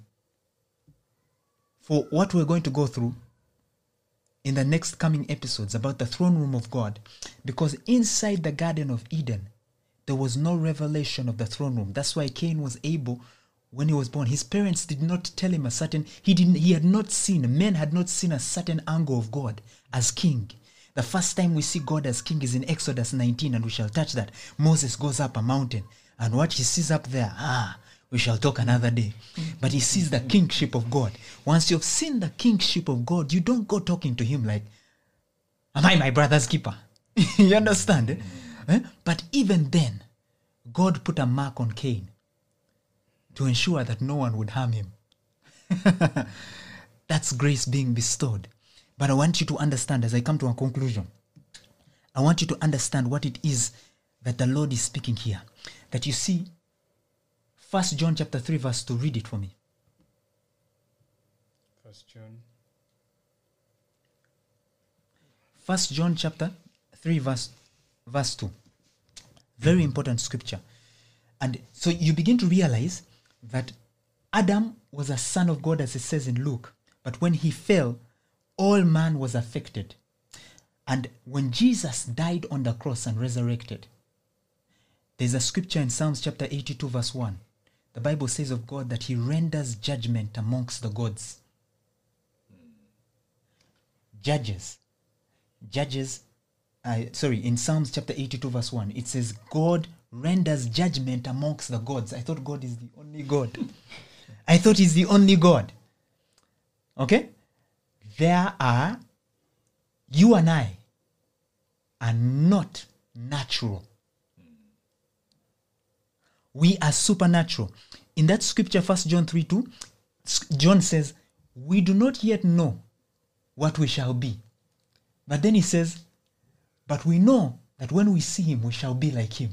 for what we're going to go through in the next coming episodes about the throne room of God. Because inside the Garden of Eden, there was no revelation of the throne room. That's why Cain was able, when he was born, his parents did not tell him men had not seen a certain angle of God as king. The first time we see God as king is in Exodus 19, and we shall touch that. Moses goes up a mountain, and what he sees up there, we shall talk another day. But he sees the kingship of God. Once you've seen the kingship of God, you don't go talking to him like, am I my brother's keeper? You understand? But even then, God put a mark on Cain to ensure that no one would harm him. That's grace being bestowed. But I want you to understand, as I come to a conclusion, I want you to understand what it is that the Lord is speaking here. That you see, 1 John chapter 3 verse 2, read it for me. 1 John chapter 3 verse 2. Very important scripture. And so you begin to realize that Adam was a son of God, as it says in Luke. But when he fell, all man was affected. And when Jesus died on the cross and resurrected, there's a scripture in Psalms chapter 82 verse 1. The Bible says of God that he renders judgment amongst the gods. In Psalms chapter 82 verse 1, it says God renders judgment amongst the gods. I thought God is the only God. I thought he's the only God. Okay? You and I are not natural. We are supernatural. In that scripture, 1 John 3:2, John says, we do not yet know what we shall be. But then he says, but we know that when we see him, we shall be like him.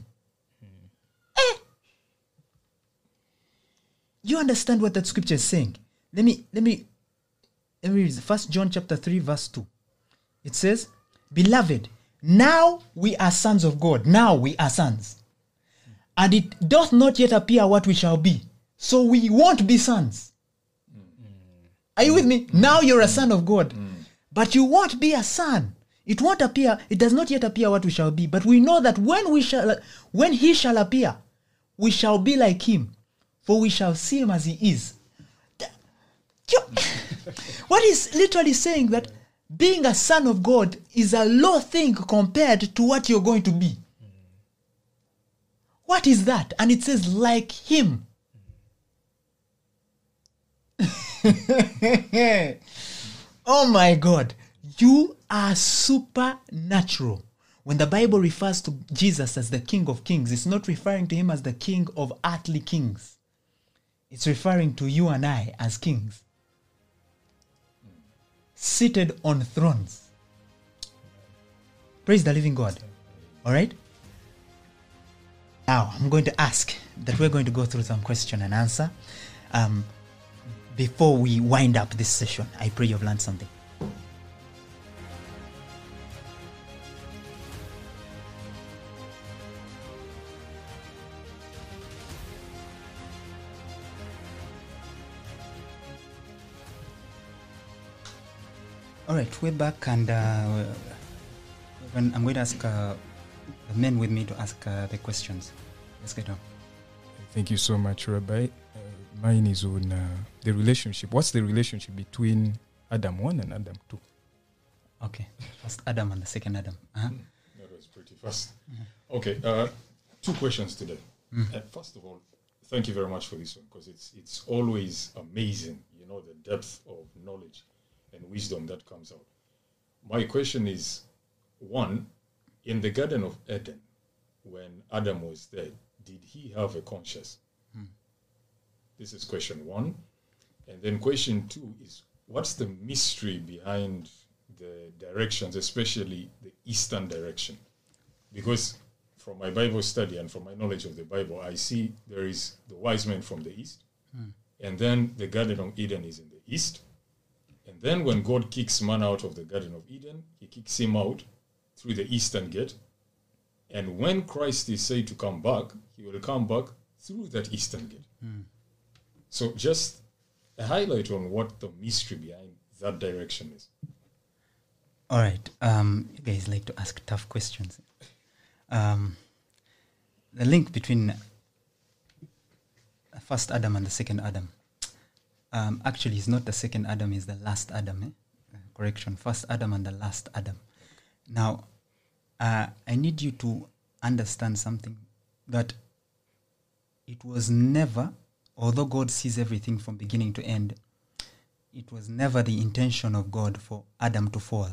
You understand what that scripture is saying? Let me read 1 John chapter 3, verse 2. It says, beloved, now we are sons of God. Now we are sons. And it doth not yet appear what we shall be. So we won't be sons. Are you with me? Now you're a son of God. But you won't be a son. It won't appear. It does not yet appear what we shall be. But we know that when he shall appear, we shall be like him. For we shall see him as he is. What is literally saying that being a son of God is a low thing compared to what you're going to be. What is that? And it says, like him. Oh my God. You are supernatural. When the Bible refers to Jesus as the King of Kings, it's not referring to him as the king of earthly kings. It's referring to you and I as kings. Seated on thrones. Praise the living God. All right? Now, I'm going to ask that we're going to go through some question and answer. Before we wind up this session, I pray you've learned something. All right, we're back, and I'm going to ask the men with me to ask the questions. Let's get on. Thank you so much, Rabbi. Mine is on the relationship. What's the relationship between Adam 1 and Adam 2? Okay, first Adam and the second Adam. Uh-huh. That was pretty fast. Okay, 2 questions today. First of all, thank you very much for this one, because it's always amazing, the depth of knowledge and wisdom that comes out. My question is, 1, in the Garden of Eden, when Adam was there, did he have a conscience? This is question 1. And then question 2 is, what's the mystery behind the directions, especially the eastern direction? Because from my Bible study and from my knowledge of the Bible, I see there is the wise men from the east, and then the Garden of Eden is in the east. And then when God kicks man out of the Garden of Eden, he kicks him out through the eastern gate. And when Christ is said to come back, he will come back through that eastern gate. So just a highlight on what the mystery behind that direction is. All right. You guys like to ask tough questions. The link between the first Adam and the second Adam. Actually, it's not the second Adam, it's the last Adam. Correction, first Adam and the last Adam. Now, I need you to understand something, that it was never, although God sees everything from beginning to end, it was never the intention of God for Adam to fall.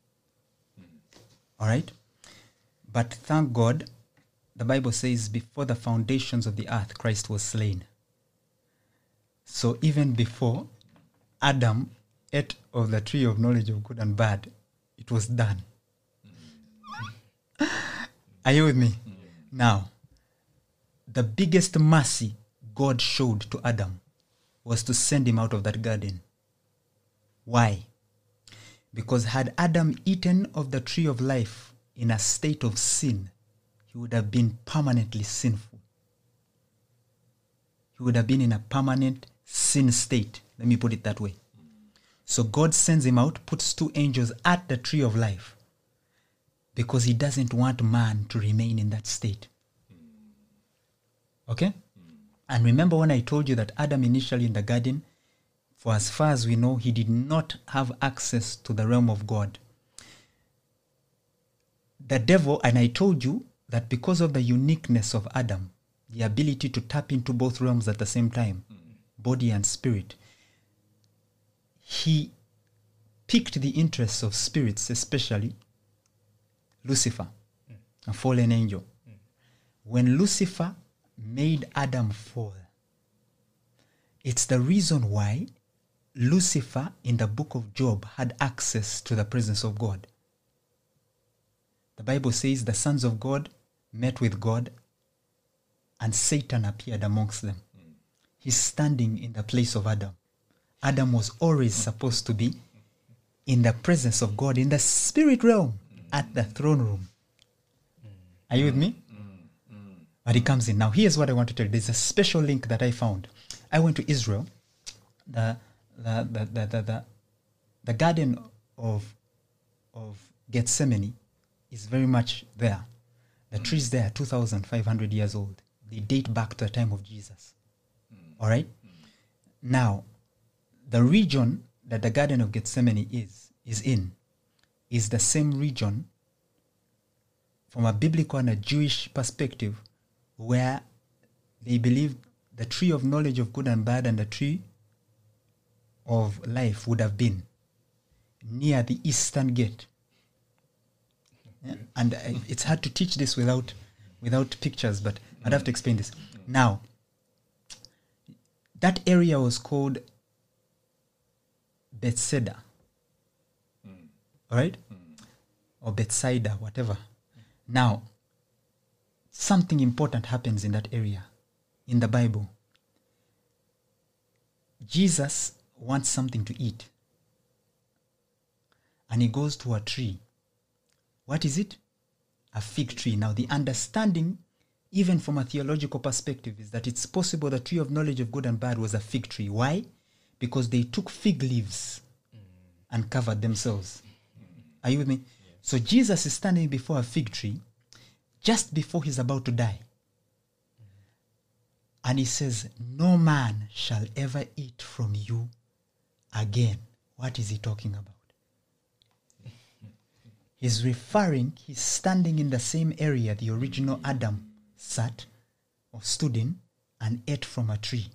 All right? But thank God, the Bible says before the foundations of the earth, Christ was slain. So even before Adam ate of the tree of knowledge of good and bad, it was done. Are you with me? Now, the biggest mercy God showed to Adam was to send him out of that garden. Why? Because had Adam eaten of the tree of life in a state of sin, he would have been permanently sinful. He would have been in a permanent sin state. Let me put it that way. So God sends him out, puts 2 angels at the tree of life, because he doesn't want man to remain in that state. Okay? And remember when I told you that Adam initially in the garden, for as far as we know, he did not have access to the realm of God. The devil, and I told you that because of the uniqueness of Adam, the ability to tap into both realms at the same time, body and spirit, he piqued the interests of spirits, especially Lucifer, a fallen angel. When Lucifer made Adam fall. It's the reason why Lucifer in the book of Job had access to the presence of God. The Bible says the sons of God met with God and Satan appeared amongst them. He's standing in the place of Adam. Adam was always supposed to be in the presence of God, in the spirit realm, at the throne room. Are you with me? But he comes in. Now, here's what I want to tell you. There's a special link that I found. I went to Israel. The Garden of Gethsemane is very much there. The trees there are 2,500 years old. They date back to the time of Jesus. All right? Now, the region that the Garden of Gethsemane is the same region from a biblical and a Jewish perspective where they believe the tree of knowledge of good and bad and the tree of life would have been near the eastern gate. Yeah? And it's hard to teach this without pictures, but I'd have to explain this. Now, that area was called Bethsaida. All right? Or Bethsaida, whatever. Now, something important happens in that area in the Bible. Jesus wants something to eat. And he goes to a tree. What is it? A fig tree. Now, the understanding, even from a theological perspective, is that it's possible the tree of knowledge of good and bad was a fig tree. Why? Because they took fig leaves and covered themselves. Are you with me? Yes. So Jesus is standing before a fig tree just before he's about to die. And he says, no man shall ever eat from you again. What is he talking about? He's standing in the same area the original Adam sat or stood in and ate from a tree.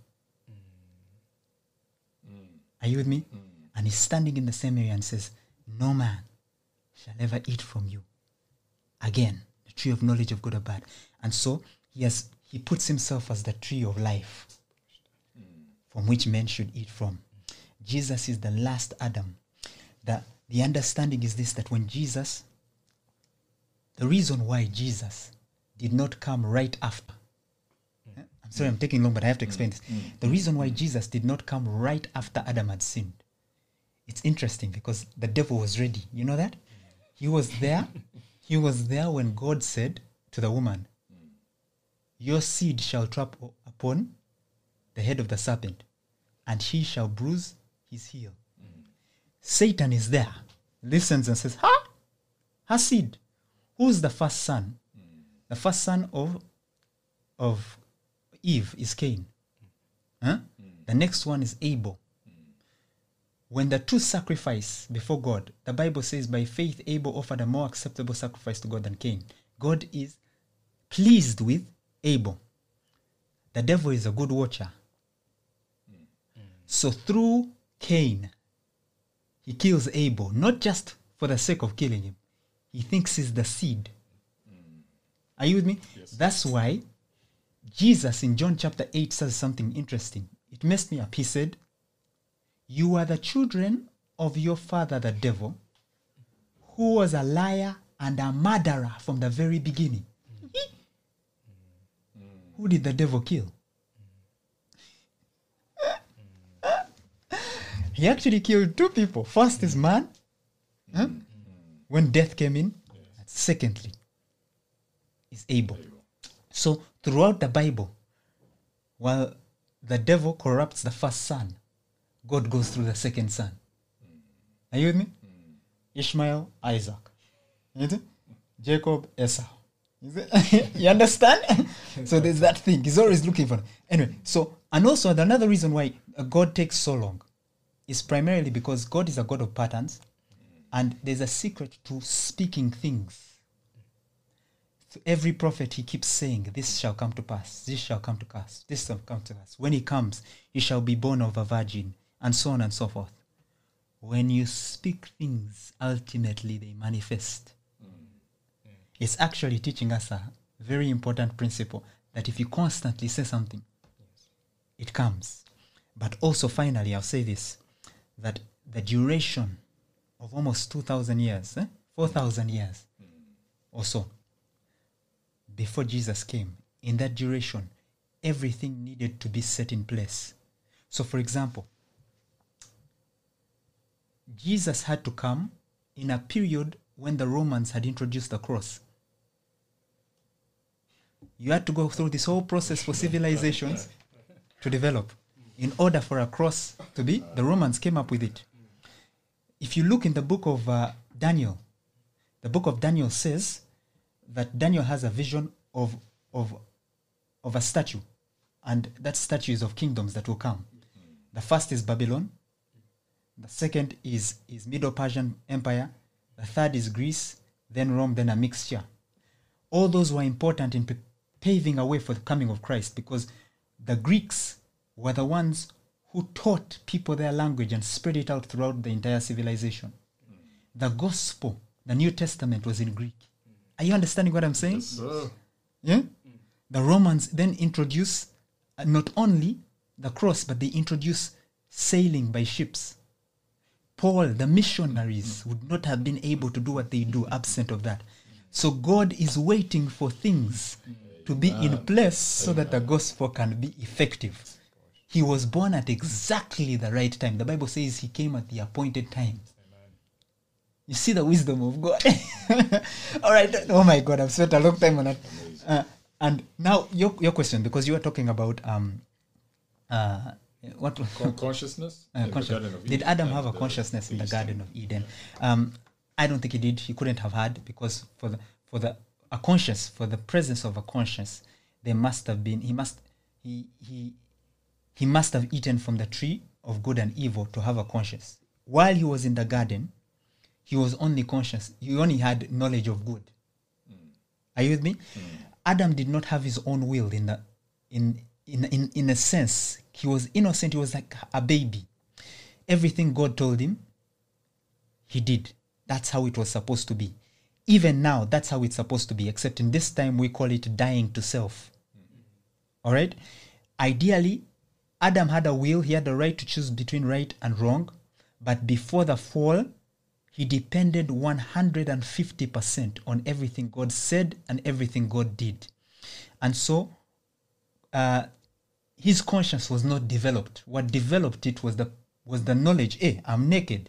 Are you with me? And he's standing in the same area and says, no man shall ever eat from you again, the tree of knowledge of good or bad. And so he puts himself as the tree of life from which men should eat from. Jesus is the last Adam. The understanding is this, that when Jesus, the reason why Jesus did not come right after, I'm sorry, I'm taking long, but I have to explain this. The reason why Jesus did not come right after Adam had sinned, it's interesting because the devil was ready. You know that? He was there. He was there when God said to the woman, your seed shall trap upon the head of the serpent, and he shall bruise his heel. Satan is there, listens and says, her seed. Who's the first son? The first son of Eve is Cain. The next one is Abel. When the two sacrifice before God, the Bible says by faith Abel offered a more acceptable sacrifice to God than Cain. God is pleased with Abel. The devil is a good watcher. So through Cain, he kills Abel, not just for the sake of killing him. He thinks he's the seed. Are you with me? Yes. That's why Jesus in John chapter 8 says something interesting. It messed me up. He said, you are the children of your father, the devil, who was a liar and a murderer from the very beginning. Who did the devil kill? He actually killed two people. First is man, when death came in. And secondly is Abel. So throughout the Bible, while the devil corrupts the first son, God goes through the second son. Are you with me? Ishmael, Isaac. Jacob, Esau. You understand? So there's that thing. He's always looking for it. Anyway, so, and also another reason why God takes so long is primarily because God is a God of patterns, and there's a secret to speaking things. To every prophet, he keeps saying, this shall come to pass, this shall come to pass, this shall come to pass. When he comes, he shall be born of a virgin, and so on and so forth. When you speak things, ultimately they manifest. It's actually teaching us a very important principle. that if you constantly say something, it comes. But also, finally, I'll say this, that the duration of almost 2,000 years, 4,000 years or so, before Jesus came, in that duration, everything needed to be set in place. So, for example, Jesus had to come in a period when the Romans had introduced the cross. You had to go through this whole process for civilizations to develop. In order for a cross to be, the Romans came up with it. If you look in the book of Daniel, the book of Daniel says that Daniel has a vision of a statue, and that statue is of kingdoms that will come. The first is Babylon, the second is Middle Persian Empire, the third is Greece, then Rome, then a mixture. All those were important in paving a way for the coming of Christ, because the Greeks were the ones who taught people their language and spread it out throughout the entire civilization. The gospel, the New Testament, was in Greek. Are you understanding what I'm saying? Yes. Yeah? The Romans then introduced not only the cross, but they introduced sailing by ships. Paul, the missionaries, would not have been able to do what they do absent of that. So God is waiting for things to be in place so that the gospel can be effective. He was born at exactly the right time. The Bible says he came at the appointed time. You see the wisdom of God. All right. Oh my God, I've spent a long time on that. And now your question, because you were talking about what Consciousness? Did Adam have a consciousness in the Garden of Eden? I don't think he did. He couldn't have had, because for the presence of a conscience, there must have been, he must have eaten from the tree of good and evil to have a conscience. While he was in the garden, he was only conscious. He only had knowledge of good. Are you with me? Adam did not have his own will in a sense. He was innocent. He was like a baby. Everything God told him, he did. That's how it was supposed to be. Even now, that's how it's supposed to be, except in this time we call it dying to self. All right? Ideally, Adam had a will. He had the right to choose between right and wrong. But before the fall, he depended 150% on everything God said and everything God did. And so, his conscience was not developed. What developed it was the knowledge. Hey, I'm naked.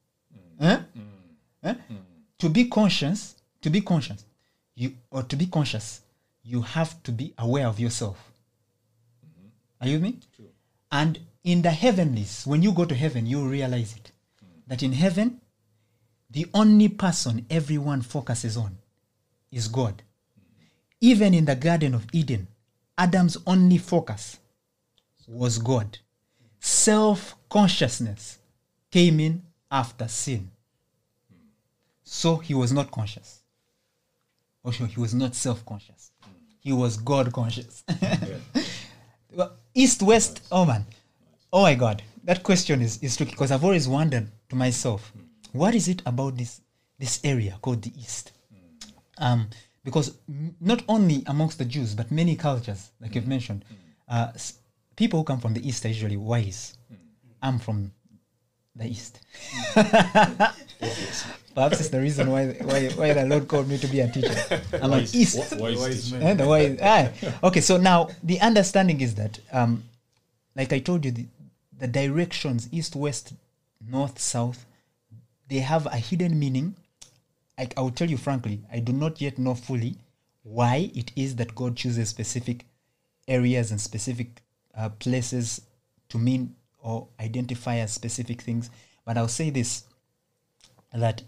To be conscious, you have to be aware of yourself. Are you with me? True. And in the heavenlies, when you go to heaven, you realize it. That in heaven, the only person everyone focuses on is God. Even in the Garden of Eden, Adam's only focus was God. Self-consciousness came in after sin. So he was not conscious. Also, he was not self-conscious. He was God-conscious. Well, East, West, oh man. Oh my God. That question is tricky, because I've always wondered to myself, what is it about this area called the East? Because not only amongst the Jews, but many cultures, like you've mentioned, people who come from the East are usually wise. I'm from the East. Perhaps it's the reason why the Lord called me to be a teacher. I'm an East. Wise man. The wise. Okay, so now the understanding is that, like I told you, the directions, east, west, north, south, they have a hidden meaning. I will tell you frankly, I do not yet know fully why it is that God chooses specific areas and specific places to mean or identify as specific things. But I'll say this, that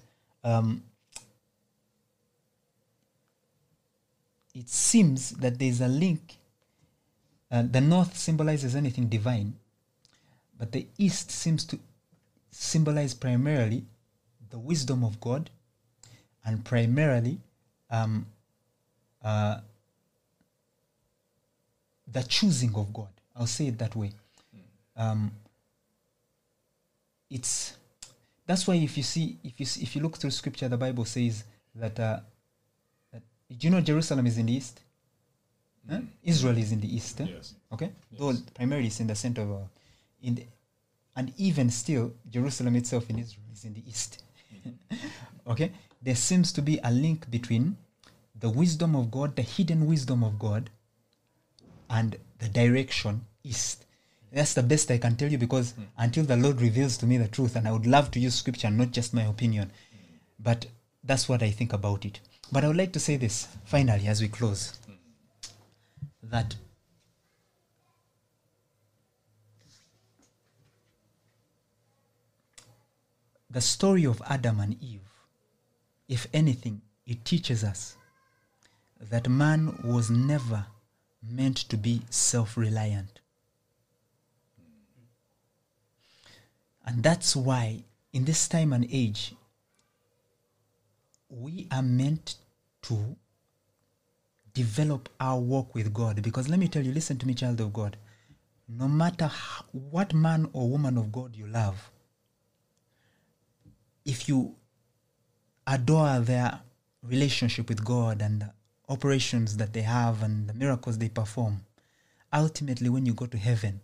it seems that there's a link. The north symbolizes anything divine, but the east seems to symbolize primarily the wisdom of God and primarily the choosing of God. I'll say it that way. That's why if you look through scripture, the Bible says that do you know Jerusalem is in the east? Israel is in the east. Yes. Okay, Yes. though primarily it's in the center of, and even still, Jerusalem itself in Israel is in the east. Okay, there seems to be a link between the wisdom of God, the hidden wisdom of God, and the direction east. That's the best I can tell you, because until the Lord reveals to me the truth, and I would love to use scripture, not just my opinion, but that's what I think about it. But I would like to say this finally as we close, that the story of Adam and Eve, if anything, it teaches us that man was never meant to be self-reliant. And that's why in this time and age, we are meant to develop our walk with God. Because let me tell you, listen to me, child of God, no matter what man or woman of God you love, if you adore their relationship with God and the operations that they have and the miracles they perform, ultimately when you go to heaven,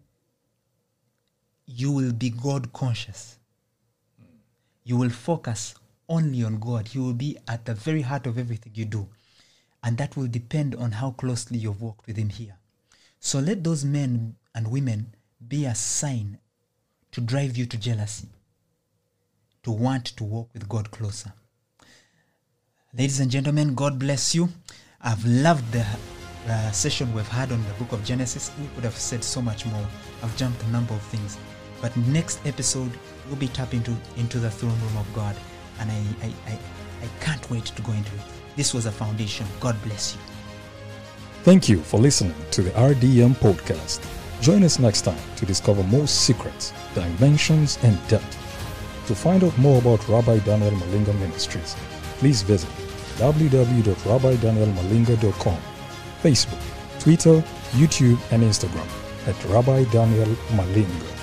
you will be God conscious. You will focus only on God. He will be at the very heart of everything you do. And that will depend on how closely you've walked with him here. So let those men and women be a sign to drive you to jealousy, to want to walk with God closer. Ladies and gentlemen, God bless you. I've loved the session we've had on the book of Genesis. We could have said so much more. I've jumped a number of things. But next episode, we'll be tapping into the throne room of God. And I can't wait to go into it. This was a foundation. God bless you. Thank you for listening to the RDM podcast. Join us next time to discover more secrets, dimensions, and depth. To find out more about Rabbi Daniel Malinga Ministries, please visit www.rabbidanielmalinga.com, Facebook, Twitter, YouTube, and Instagram at Rabbi Daniel Malinga.